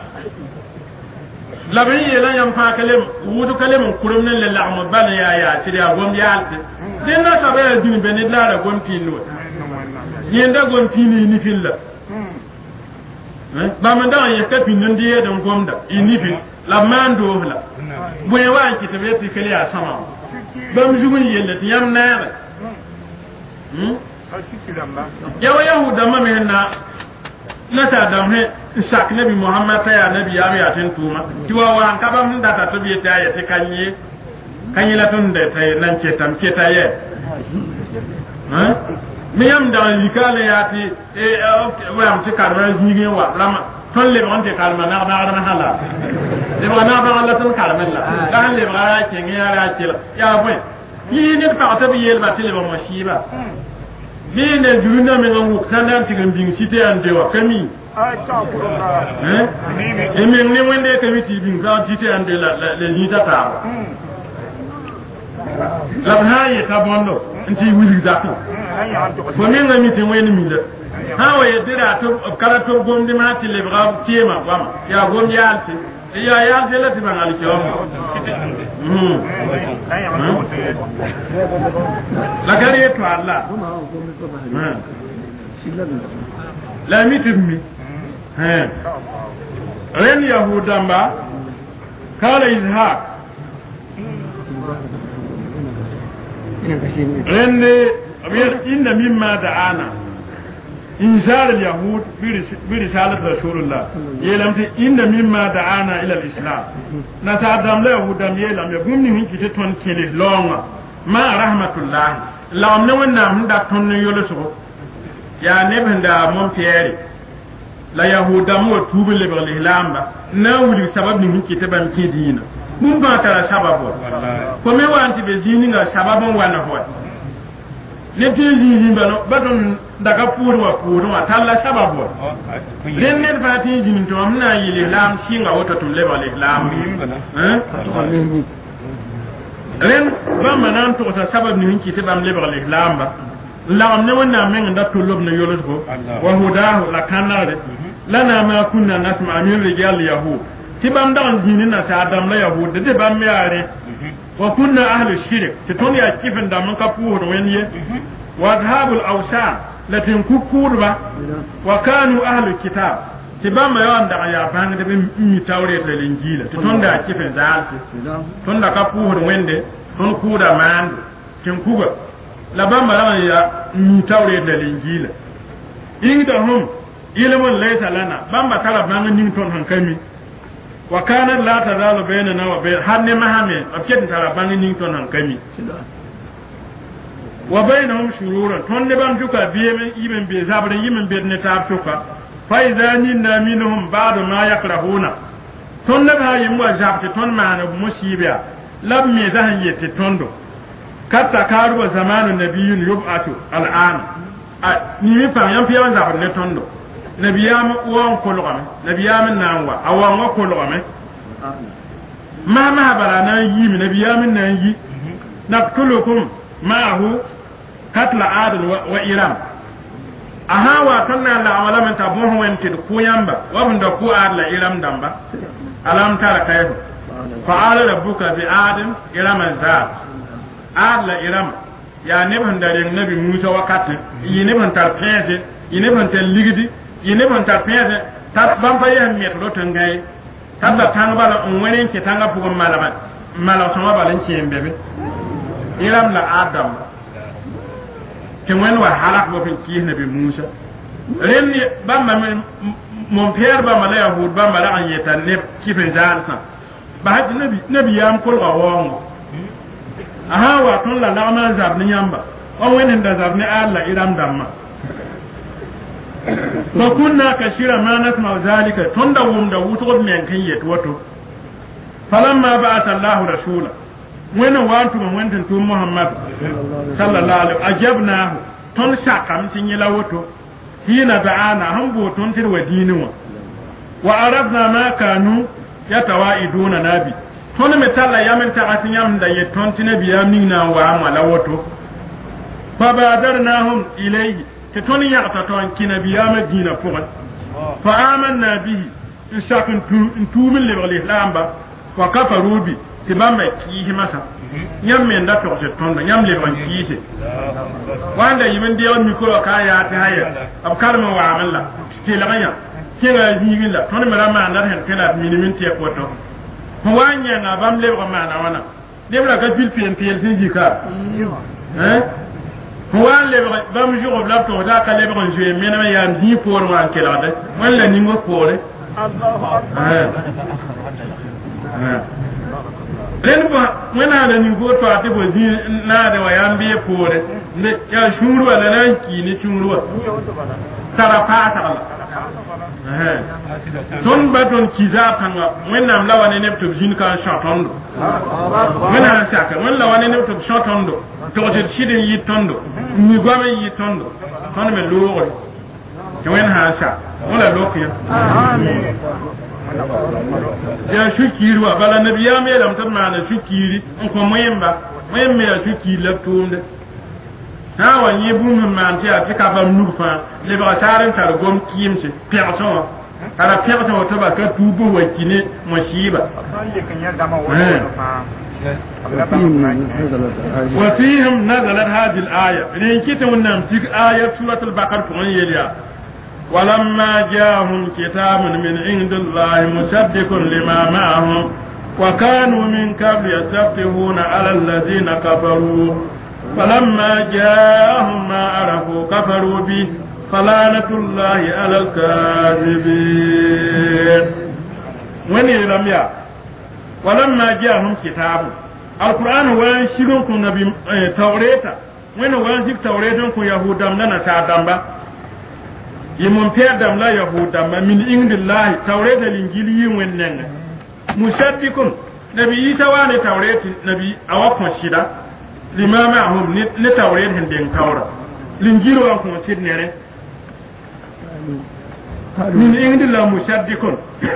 labi yela yam fa kalem wudu kalem kurum nan la am bal ya tiri agom yalti den na sabe dini benid la gom tinu yenda gom tini ni filla ba man da ya ka pinon die don gomda ini fil la mando la boye wa ki tabe ti kale ya sama bam jugun yella yam na yawa yahuda ma mehna nata damhe sak nabi muhammad ta ya nabi ya ya tin tuma tiwa wa ka bam da ta tobi ta ya te kanye la tun de tay nan ce tam ce ta ye mi yam da likale ya ti wa am ti karma jige wa lama ton le on te kalma na hala de wa na ba Allah tun kalma la dan le ba ke ngi ya ci ya boy yi ne ta ta bi yel ba ti le ba mo shiba ni ne juruna me ngu sandan ti gambing cité ande wa kami e men ne wende kami ti bin ga cité ande la ni ta ta la haye ta bondo nti wili da ko ko ne ngami ti weni mi da ha wa yedira to kala to gomdi ma ti le bra tiema wam ya gom yalti ya yalti la ti bangal ci wam la gare to Allah la mitumi ren yahudamba kala izhaq ren inna mimma da'ana إنزال اليهود برسالة رسول الله يلم إن مما دعانا إلى الإسلام نتعدم له يهودم يلم يقوم من كتون كيلي لونغ ما رحمة الله لام نوانا من دكتون يولسو ya neben da mon fere la yahuda mo tubu le bil islamba na wuli sabab ni hunki te ban ke dina mun ba ta sababu ko me wanti be jini nga sababon wana ho ne te jini ba don daga purwa talla sababu ren ne ba ti jini to amna yi islam shi nga wata tum le bil islam ren ba manan to ta sabab ni hunki te ban le bil islam ba la ne wonna men da to lob ne yolos go wa hudahu la kanare lana ma kunna nasma min rijal yahud tibam da dinin na sa adam la yahud de bam yare wa kunna ahli shirk titoni ya kifin da mun ka puho wenye wa dhahabul awsan latin kukurba wa kanu ahli kitab tibam yawan da ya ban da mi tawre da linjila titon da kifin da ton da ka puho wende ton kuda man tin kuga la bamba ya mi tawre da linjila indahum ilmun laysa lana bamba tala banga ning ton hankami wa kana la tazalu bainana wa bain hanne mahame abket tala banga ning ton hankami wa bainahum shurura ton ne bam tuka biyemen iben be zabre yimen be ne ta tuka fa idha ninna minhum ba'du ma yakrahuna ton ne ha yimwa zabte ton mana musibiya lam me zahan yete tondo katta karuba zamanu nabiyun yub'atu al'an ni mi fa yam piyan zabre ne tondo nabiyam wan kolgame nabiyam nanwa awan wa kolgame ma barana yi mi nabiyam nan yi naqtulukum ma'ahu katla adl wa iram aha wa tanna la amala man tabuhu wan tid kuyamba wa bunda ku adla iram damba alam tara kayfa fa'ala rabbuka bi adam iram azab adla iram ya ne ban dare nabi Musa wakati yi ne ban tarfete yi ne ban ligidi yine ban ta pede ta ban fa yam met lotan gai ta da tan bala on wenen ke tanga pugo mala sama balan chembe iram la adam ke wen wa halak bo fin ki nabi Musa ren ban ma mon père ba mala yahud ba mala an yeta ne ki fin jansa ba hadi nabi yam kol wa wongo aha wa ton la ma zab ni yamba on wenen da zab ni alla iram damma فكنا كثيرا ما نسمع ذلك تندوم دوتو من كان يتوتو فلما بعث الله رسولا وين وانتم وانتم محمد صلى الله عليه وسلم اجبناه تون شاكام تنيلا وتو هنا دعانا هم بوتون تر ودينوا وعرفنا ما كانوا يتواعدون نبي تون متالا يامن تاعتين يام دا يتون تنبي يامنا وعمل وتو فبادرناهم اليه تتوني يعطتون كنا بيام دينا فوق فآمنا به إنشاكن تومن لبغليه لامبا وكفروا به تبام كيه مسا يم من دا توقف تون يم لبغن كيه وعند يمن ديون ميكرو كايا تهايا أب كلمة وعمل لا تلغيا كنا يجيبين لا توني مرا ما عندنا كنا من تيكوتو هو أني أنا بام لبغن ما أنا وانا لبغن كفيل فين سنجيكا wan le bam jour bla to da ka le bon jouer mena ya ni pour wan kela de wan la ningo pore len ba mena da ningo to ate bo zi na da wa yambe pore ne ya shuru ala nan ki ni shuru tara pata ton baton kiza tanga wenam la wane nepto jin kan shatondo wena saka wala wane nepto shatondo to je shidin yi tondo ni gwame yi tondo ton me loro ke wen ha sha wala lokiya amen ya shukiri wa bala nabiya me lam tan ma na shukiri ko moyemba moyembe ya shukiri la tumde ha wa yi bu mun man ti atika ba nufa le ba tarin tar gom kiyimse personne ala personne o to ba ka tubu wa kine mo shiba وفيهم نزلت هذه الآية لنكت ونمسك آية سورة البقرة فغنيليا ولما جاءهم كتاب من عند الله مصدق لما معهم وكانوا من قبل يستفتحون على الذين كفروا فلما جاءهم ما عرفوا كفروا به فلعنة الله على الكاذبين وني لم يا ولما جاءهم كتاب القرآن وين شيرون كن نبي توراة وين وين زيك توراة كن يهودام لنا سادامبا يمون بيردم لا يهودا من عند الله توراة الإنجيل يوينن مصدقون نبي عيسى وان توراة نبي أوكم شيدا لما معهم نتوراة هندين تورا الإنجيل وأكم شيد نره من عند الله مصدقون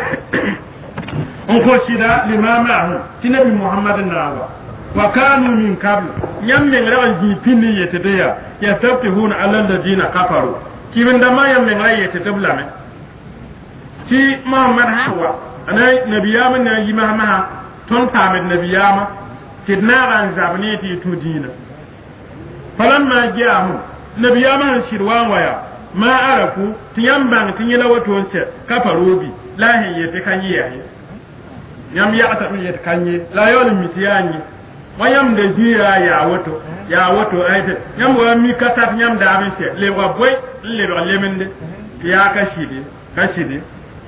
أنكم شيدا لما معهم تنبي محمد النبي وكانوا من قبل يمن رأي بني يتديا يستفتحون على الذين كفروا كيف عندما يمن رأي يتدبلا من تي محمد حوا أنا نبيام نجي محمد تنفع من نبيام كدنا عن زبنيتي تدينا فلما جاءهم نبيام شروان ويا ما عرفوا تيمبان تنيلا وتونسي كفروا بي لا هي يتكني يم يعتقد يتكني لا يولم متياني wayam de jira ya woto ayde yam wa mi katat nyam da ben se le wa boy le ba lemende ya kashidi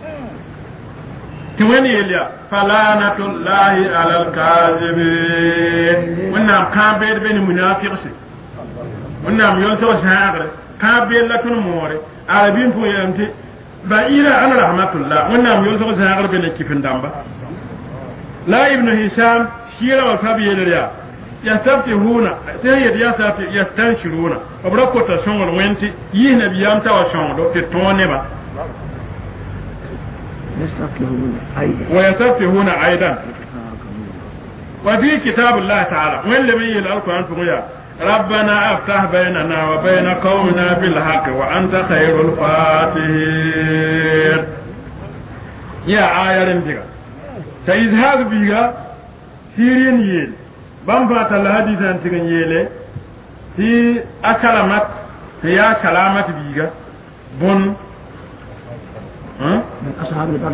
tiwani elia falanatullahi alal kadhibin wannan ka be ben munafiqi wannan yon so shagre ka be latun more arabin fu yamte ba ila an rahmatullah wannan yon so shagre ben kifin damba la ibn hisham شيرا وفابي يدريا يستفتحون سيد يستنشرون وبركو تشون وينتي يهنا بيامتا وشون دو تتونيبا ويستفتحون أيضا وفي كتاب الله تعالى وين لم يجي القرآن فقيا ربنا افتح بيننا وبين قومنا بالحق وأنت خير الفاتحين يا آية رمتك سيزهاز بيها سيرين يل بامفات الحديث عن تكن يله في أكلمت في كلامات بيجا بون من أصحاب البر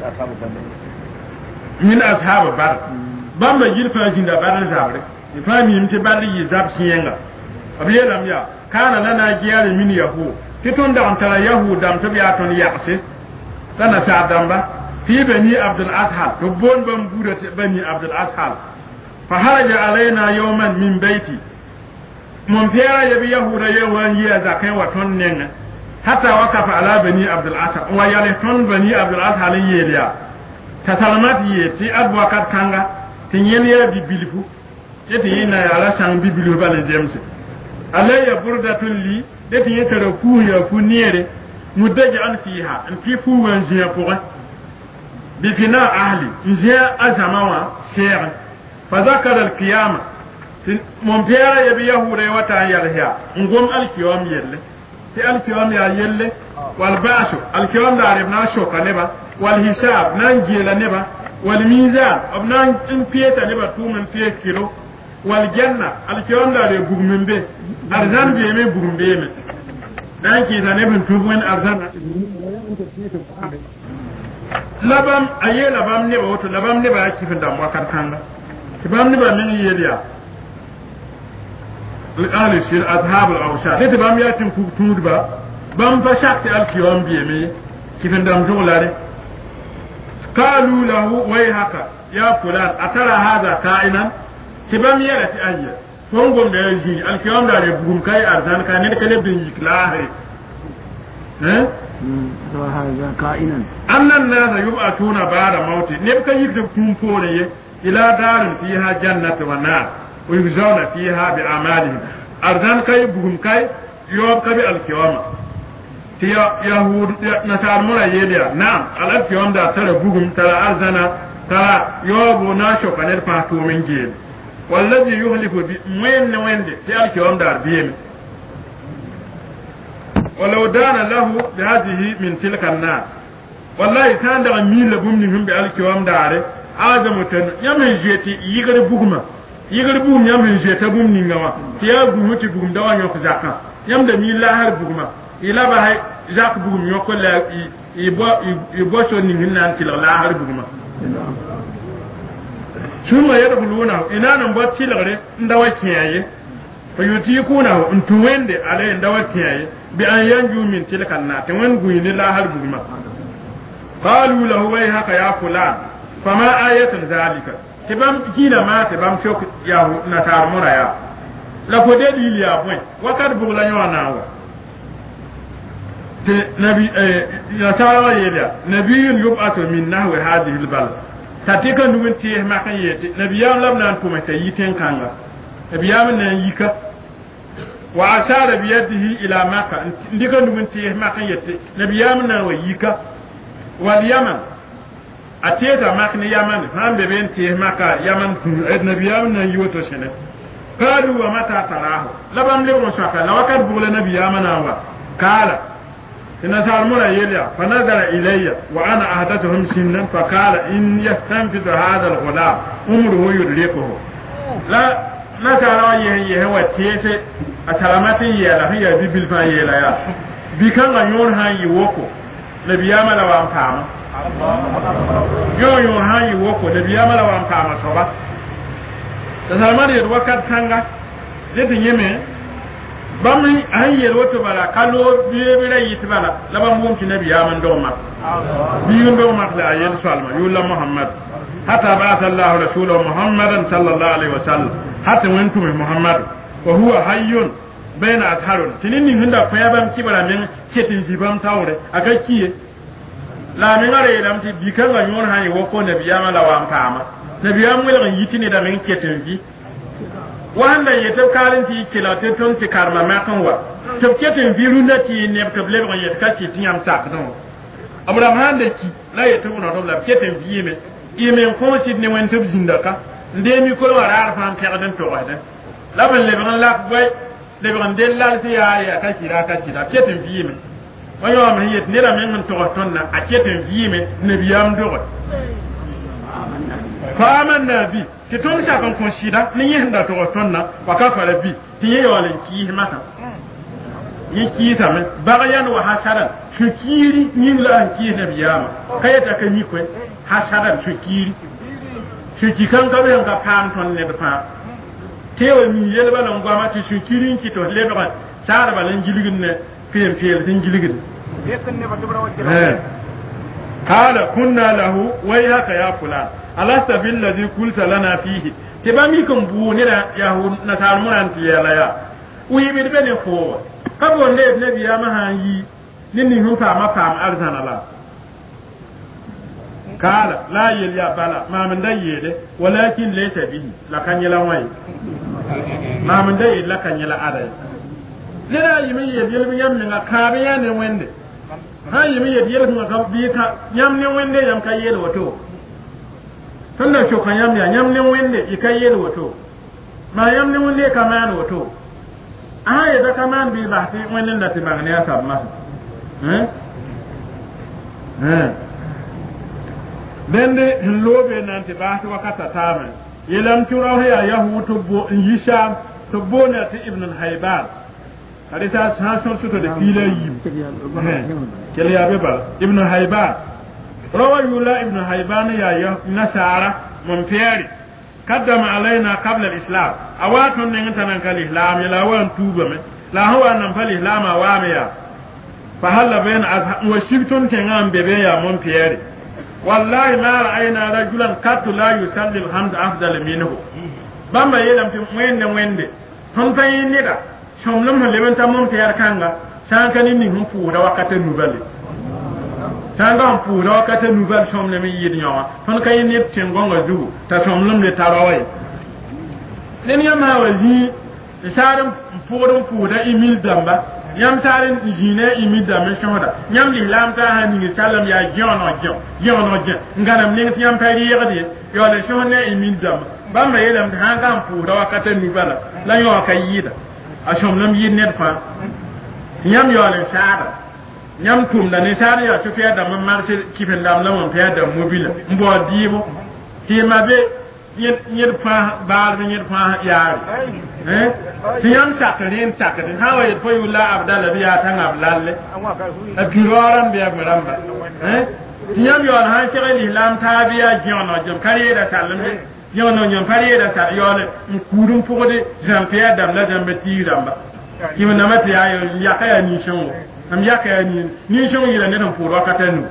من أصحاب البر بام بيجي فاجين دبر زابر يفهم يمتى بار يزاب سينغا أبيلام يا كان لنا جيال من يهود تتون دام ترى يهود دام تبياتون يعصي تنا سعدامبا في بني عبد الأسحل تبون بمبورة بني عبد الأسحل فخرج علينا يوما من بيتي من فيها يبي يهود يوان يزاكي وطنين حتى وقف على بني عبد الأسحل ويالتون بني عبد الأسحل يليا تسلمت يتي أدوى قد كانغا تنين يدي بلفو يتي ينا يالا شان بيبلو بالي جيمس علي بردة لي يتي يتركوه يفو نيري مدجعا فيها انتي فوان جيبوغا بفناء أهلي نجاء أزموا شيئا فذكر القيامة من فيها يبي يهوري وطا يلهيا نقوم الكيوم يلي في الكيوم يلي والبعث الكيوم داربنا شوكا نبا والحساب نانجيل نبا والميزان ابنان انفيتا نبا 2 كيلو والجنة الكيوم دارب بغمين بي أرزان بيمي بغم بيمي نانكي تنبن توبين أرزان labam aye labam ne wato labam ne ba yake fin damuwa karkanga labam ne ba min yeliya al-ahli shir azhab al-awsha sai labam ya tin ku tudba bam fa shakti al-kiyam biyeme kifin dam jumlare qalu lahu way haka ya fulan atara hada ka'inan kibam yara ti ayya fongom da yaji al-kiyam da bugum kai arzan ka ne kale bin yiklahi وهذا كائنا أن الناس يبعثون بعد موت نبقى يكتبون فوري إلى دار فيها جنة ونار ويجزون فيها بأعمالهم أرزان كي بهم كي يوبقى بالكيوم يهود نسال مرة يليا نعم الكيوم دا ترى بهم ترى أرزانا ترى يوبو ناشو كنير فاتو من جيل والذي يهلك وين دي في الكيوم دا بيم ولو دان له بهذه من تلك الناس والله كان دا ميل بومنهم بالكيوم داره آدم تن يمن جيتي يغر بوغما يمن جيتا بومني غوا يا بومتي بوم دا يوك زاكا يم دا ميل لا هر بوغما إلا با زاك بوم يوك لا يبو سو ني نان تي لا هر بوغما ثم يدخلونه إنا نبو تيلغري ndawa kiyaye fayutikuna ntuwende ale ndawa kiyaye bi an yanju min tilka annat wan guyni la har bugma qalu lahu way haka ya fulan fama ayatun zalika tibam kila ma tibam chok ya na tar muraya la ko de dili ya point wakat bugla nyona wa نبي يسار يدا نبي يبعث من نحو هذه البلد تاتيكا نوين تيه ما كان يتي نبيام لم نانكم تيتين كانغا نبيام نيكا وأشار بيده إلى مكة ndika نوين تيه ما كان يتي نبيام نويكا واليمن أتيتا مكن يمن هم بين تيه مكة يمن نبيام نيوتو شنه قالوا ومتى تراه لبم لبن شاكا لو كان بقول نبيام نوا قال إن سالمنا يليا فنظر إلي وأنا أحدثهم سنا فقال إن يستنفذ هذا الغلام عمره يدركه لا نسأل يه هو تيسي أسلامتي يلا هي بالفان يلا يا بكان يون هاي يوكو نبيام لا وانفام يون هاي يوكو نبيام لا وانفام صبا سالمنا يدوكات كانغا لتنيمه bami an yel woto bala kalo biye yitbala laba mum ci nabi yaman do mak biyu do mak la yel salma yulla muhammad hatta ba'atha allah rasulahu muhammadan sallallahu alaihi wasallam hatta wantu muhammad wa huwa hayyun baina atharun tinini hinda fayabam kibara men ketin jibam tawre aga kiye la men ngare dam ti bikan ga nyon hayi woko nabi yaman la wa ampama nabi yaman wala yitini da men ketin ji wanda yete kalinti kila te ton ti karma makan wa to kete viru na ti ne to ble ba yete ka ti tiam sak no abraham hande ki la yete wono do la kete viime ime ko ti ne wen to zindaka nde mi ko wara arfan ka den to wada la ban le ban la boy le ban del la ti ya ka kira kete viime wayo ma yete ne la men to tonna a kete viime ne biyam do faman nabi ti ton sa kan konshida ni yenda to tonna waka fara bi ti yeyolen ki mata yi ki ta men bagayan wa hasaran shukiri yin la an ki na biyama kayata kan yi ko hasaran shukiri shuki kan ka ben ka pam ton ne da fa tewa mi yelba nan gwama ti shukiri ki to le ba sar ba lan jiligin ne fiyem din jiligin yekan ne ba dubra wajira قال كنا له ويحك يا فلان ألست بالذي قلت لنا فيه تباميكم بوننا يهود نتعلمون أنت يا ليا ويبيد بني فوق قبل نبي يا مهاني نني هم فام أرزان الله قال لا يليا بلا ما من دا يده ولكن ليس به لكن يلا وين ما من دا يد لكن يلا أري لا يمي يدل بيام كابيا نوينده ha yimi yel ko ka bi ka nyam ne wende yam ka yel wato tunda ko kan nyam ne wende ka yel wato ma yam ne wende ka man wato ya da ka man bi ba ti wende da ti ba ne ya sabma bende lobe nan ti ba ti wakata tama yelam turaw ya yahutu bo yisham to bona ti ibn al-hayban hadisa sanson suto de fila yim kele ya beba ibn hayban rawa yula ibn hayban ya nasara mun fiyari kaddama alaina qabla al-islam awatun ne ngana kal islam ya lawan tuba me la hawa nan fal islam wa me ya fa halla bain wa shibtun tangam bebe ya mun fiyari wallahi ma ra'ayna rajulan qat la yusalli al-hamd afdal minhu bamba yelam ti wende hon tayin nida somlum ha lewanta mom te yar kanga sanka ni hum fuura wakata nouvelle sanga hum fuura wakata nouvelle somle mi yid nyawa ton kay ne tin gonga du ta somlum le tarawai len yama wali saram fuura emil damba yam sarin jine emil damba shoda nyam li lam ta ha ni salam ya jono ngaram ne yam tari yadi yo le shone emil damba bamba yelam hanga hum fuura wakata nouvelle la yo kayida ashom lam yin net fa nyam yole sada nyam tum da ne sada ya tufiya da man marche kifen da lamon fiya da mobile mbo dibo ti mabe yet fa baal bi yet fa yaari ti yam sakrin hawa yet fa yula abdalla biya tan ablalle akiroran biya maramba ti yam yole han kire lam ta biya jono jom kariye da talambe yono nyam parieda ta yole kurum pogode Jean-Pierre dam la jambe tiramba kiwa namati ayo yakaya ni shongo am yakaya ni shongo yila ne tan puro katanu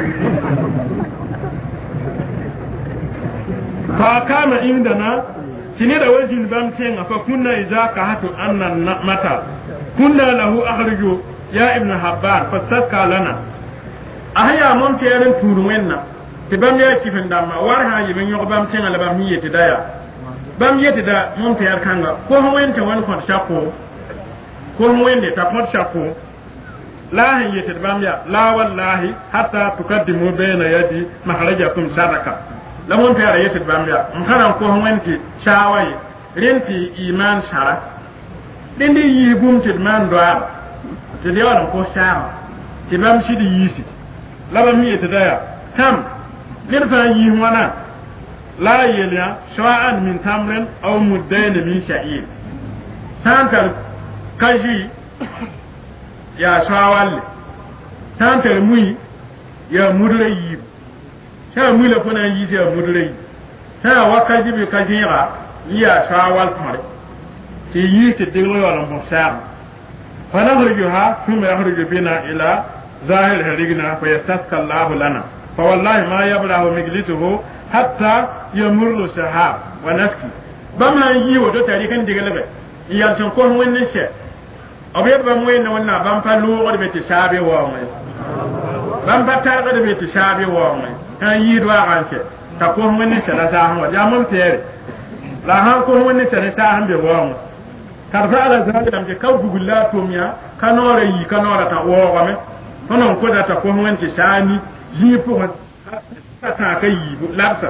fa kama indana tini da wajin bam tenga fa kunna idza kahatu anna mata kunna lahu akhriju ya ibn habban fasaka lana ahya mon terin turu wenna ti bam ya kifin damma war ha yi ben yogo bam tenga la bam yete daya bam yete da mon ter kanga ko ho wente won ko shako ko ho wende ta ko shako la hin yete bam ya la wallahi hatta tukaddimu bayna yadi maharajakum sadaka la mon ter yete bam ya mkaran ko ho wente shawai renti iman shara dindi yi gumti man doa te de wala ko shawa ti bam shi di yisi la bam yete daya tam nirfa yi wana la yelya shawa'an min tamrin aw muddain min sha'ir santar kaji ya shawal santar mui ya mudrai sa mui la kona yi ya mudrai sa wakaji bi kajira ya shawal mare ti yi ti diglo wala mo sa fa nakhrijuha thumma yakhruju bina ila zahir harigna fa yastaska Allah lana fa wallahi ma yabrahu miglituhu hatta yamurru sahab wa naski bama yi wo do tari kan digalabe yan ton ko wonni she obe ba moy na wonna bam pa lu o be ti sabe wo mai bam pa tar ga be ti sabe wo mai kan yi do an she ta ko wonni she la sa han ja mon tere la han ko wonni she ta han be wo mai karfa ala zalim ke kaw gugulla to miya kanore yi kanora ta wo ga me tonon ko da ta ko wonni shani yi fu ta kai labsa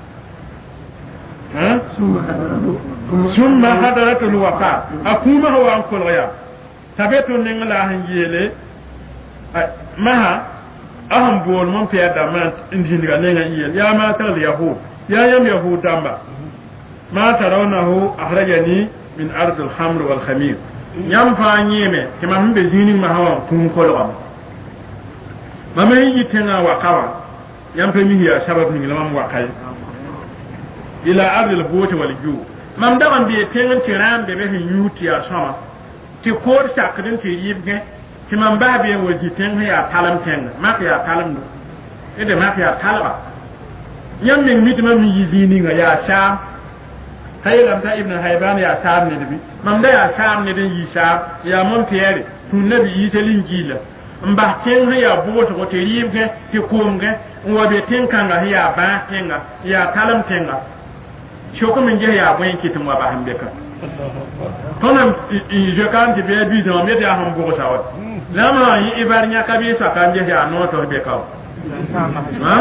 ثم حضرت الوفاة أقوم هو أنكل غيا تبتو نغلا هنجيلي مها أهم بول من في أدامات إنجيلي نغا يا ما تر اليهود يا يم يهود دامبا ما ترونه أخرجني من أرض الخمر والخمير يم فانيمي كما من بزيني ما هو تنكل غم ما ما يجي تنا وقوا يم فمي يا شباب من لما وقاي ila ardil bote wal ju mam dawan bi tengan tiram be be yuti ya sama ti kor sakrin ti yibge ti mam ba be waji ten ya talam ten ma ya talam do ede ma ya talaba yam min mitma mi yizini nga ya sha haylam ta ibn hayban ya sam ne bi mam da ya sam ne den yi sha ya mon tiere tun nabi yiselin jila mba ten ya bote ko ti yibge ti komge wo be ten kanga ya ba tenga ya talam tenga shoko min je ya boyin kitin wa ba hambe ka tonan je kan ti be bi zo me da ham go sawat lama yi ibar nya ka bi sa kan je ya no to be ka ha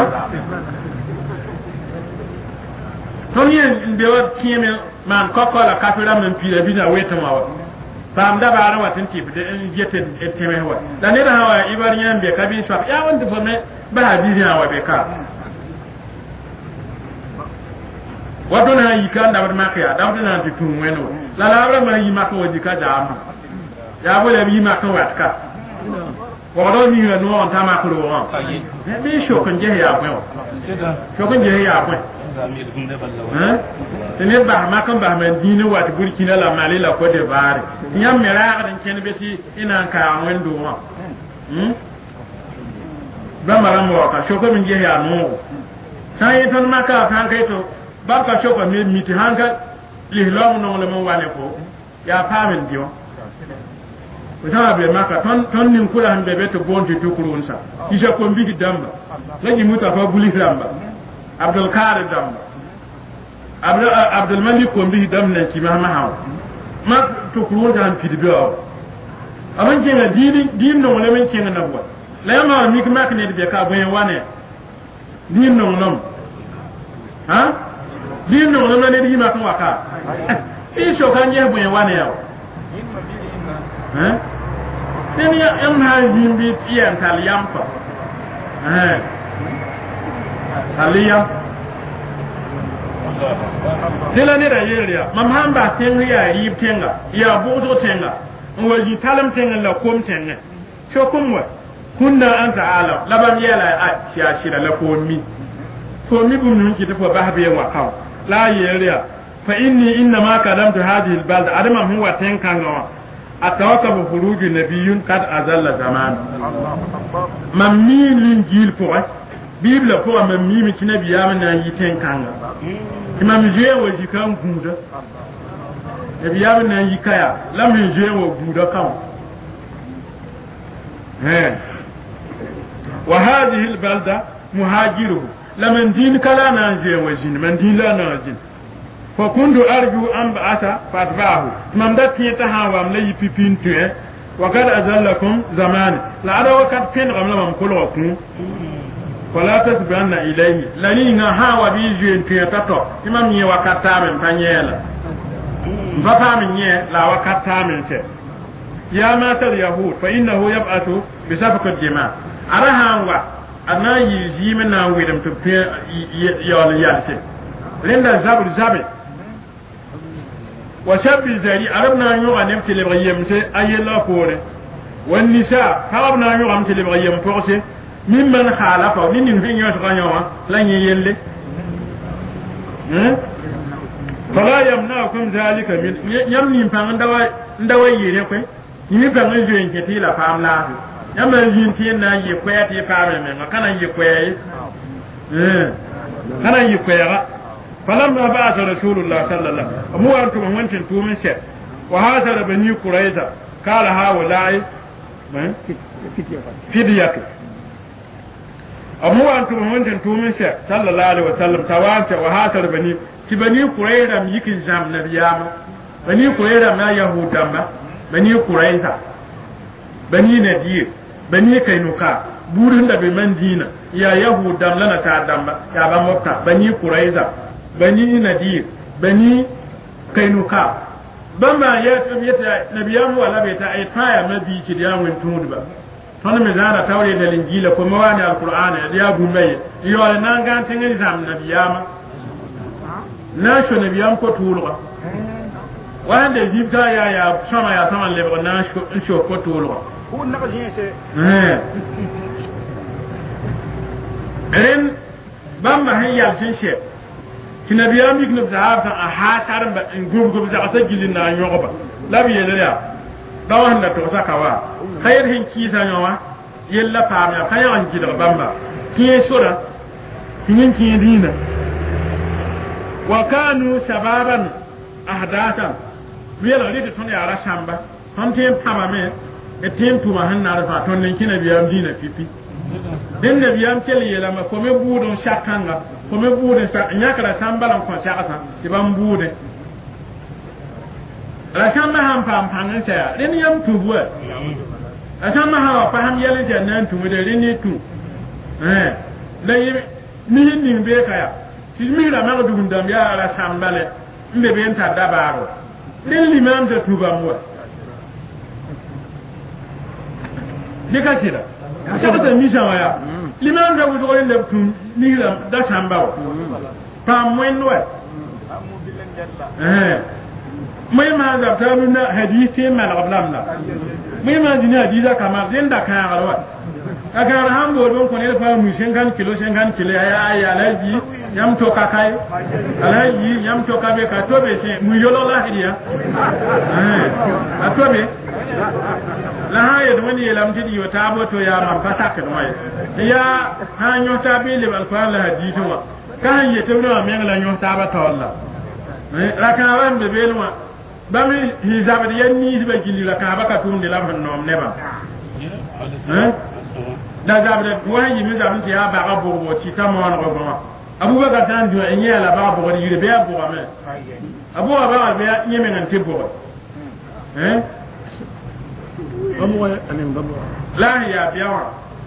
ton yen be wa kieme man ko ko la kafira men pi bi na weta ma wa pam da ba ra watin ti de jete eteme wa da ne da hawa ibar nya be ka bi sa ya wonde fo me ba bi ya wa be ka wato na yi kan da bar maka ya da na tun weno la la ma yi maka waji ka da amma ya bo da yi maka watka wa do mi na no on ta ma ko wa me sho kan je ya bo sho kan je ya bo tene ba ma kan ba men dini wa burkina la mali la ko de bare nyam mera ga den ken be ti ina ka wendo wa ba maram wa ka sho kan je ya no sai ton maka kan kai to barka shoka me miti hanga lihlam no le mo wane ko ya pamen dio wata be maka ton nin kula hande be to bonti tukurun sa isa ko mbidi damba laji muta fa buli damba abdul karim damba abdul malik ko mbidi damna ci ma haw ma tukurun dan fidi be aw aman jenga din no le men jenga nabwa la ma mi ma ne be ka boyen wane din no nom ha din no no ne di ma ko waka e so kan je bu wane yawo den ya am ha yimbi tiyan taliyam fa taliyam dela ne da yeriya mam hamba ten ya yi tenga ya bozo tenga waji talam tenga la kom tenga so kumwa kunna anta ala laban yala a shira la komi komi bum nun ki dafa bahbe wa kaw la yeriya fa inni inna ma kadamtu hadhihi albalad adama huwa tenkanga atawakabu khuruju nabiyyun qad azalla zaman mammi lin jil pour bible pour mammi mi tinabi yamna yi tenkanga imam je wa jikan guda e biya bin nan yikaya lam je wa guda kan wa hadhihi albalda muhajiruhu laman din kala na je wa jin man din la na jin fa kuntu arju an ba'asa fatba'ahu man da tiyata hawa am lay pipintu wa kad azallakum zaman la ada wa kad pen gamla mam kulokun wala tasbanna ilayhi lani nga hawa bi juen tiyata to imam ye wakata men tanyela bapa min ye la wakata men se ya matar yahud fa innahu yab'atu bi safaqat jima arahanga ana yi men na wedam to pe yol yalse lenda zabul zabe wa shabbi zari arabna yu anem tele bayem se ayela fore wan nisa arabna yu am tele bayem forse mimman khalafa ni nin hin yot ganyawa lanye yelle fala yamnaakum zalika min yamni pan ndawa yire ko ni pan njo en ketila fam la yamma yin tin na yi kwati fam men kana yi kwaye kana yi kwaya falamma ba'atha rasulullah sallallahu alaihi wasallam mu antum wantin tumin sha wa hadara bani quraiza qala haula'i man fidiyatu amu antum wantin tumin sha sallallahu alaihi wasallam tawasa wa hadara bani ti bani quraiza yikin jam nabiyama bani quraiza ma yahudama bani quraiza bani nadir bani kainuka burin da bai man dina ya yahudam lana ta damba ya ba mota bani quraiza bani nadir bani kainuka bama ya tabbata nabiyamu wala bai ta ai taya mabi ki da yawon tudu ba tana me zara tawre da linjila ko mawani alqur'ani da ya gumbe yo nan ga tin exam nabiyama na sho nabiyam ko tulwa wanda jibta ya sama le na sho ko tulwa ko na ka jinse ren bamba hayya sin she kinabiyam ibn zahab a hasar ba gurgub za ta gilin na yoba labi yelya dawan da to sakawa khair hin kisa nyawa yella fama kayan gidar bamba kiye sura kinin kiye dina wa kanu shababan ahdatan wiyala ridi ton ya rashamba ton tem pamame e tem tuma hanna rafa ton nen kinabiyam dina pipi den da biyam kel yela ma ko me budon shakanga ko me bude sa nyakara sambalan ko shakata ibam bude la shamba ham pam pangan sa den yam tuwa asama ha pa ham yele jannan tu de rini tu la yi mi ni be kaya ti mi la ma du ndam ya la sambale mbe be enta dabaro den limam da tuba muwa dikatira kasata mishawa ya liman da wuto ne tun nira da shambawo pa mwenwe mai ma da ta nuna hadisi man qablamna mai ma dina hadisa kama din da kan garwa aka rahambo don ko ne fa mu shengan kilo ya alaji yam to kakai alaji yam to kabe ka to be se mu yolo la hiya atobe la haye do woni lam tidi yo tabo to ya man patak no ay ya ha nyo tabi le alquran la hadith wa kan ye to no men la nyo taba to Allah la kan wan be belwa bami hizab de yanni be gilli la ka baka tun de lam no ne ba da zabre wani mi zabin ya ba ga bobo ti kama wan go ba abubakar tan do enye la ba bobo yire be bo ba me abu ba be nyeme nan tibbo لا هي بيوم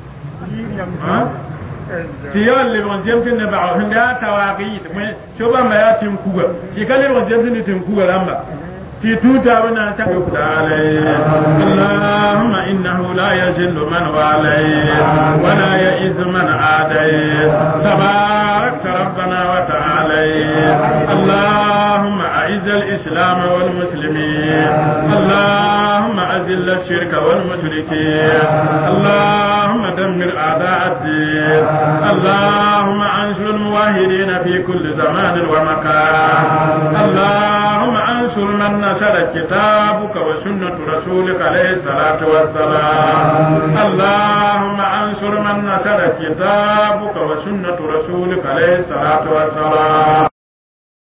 تيال اللي بنجمت نبعه هندا تواقيت شو بما ياتم كوغا يكلم بنجمت نتم كوغا لما في توتا بنا تقول عليه اللهم إنه لا يجل من واليه ولا يئز من عاديه تبارك ربنا وتعالى اللهم أعز الإسلام والمسلمين اللهم أذل الشرك والمشركين اللهم دمر أعداء الدين اللهم انصر الموحدين في كل زمان ومكان اللهم انصر من نشر كتابك وسنة رسولك عليه الصلاة والسلام اللهم انصر من نشر كتابك وسنة رسولك عليه الصلاة والسلام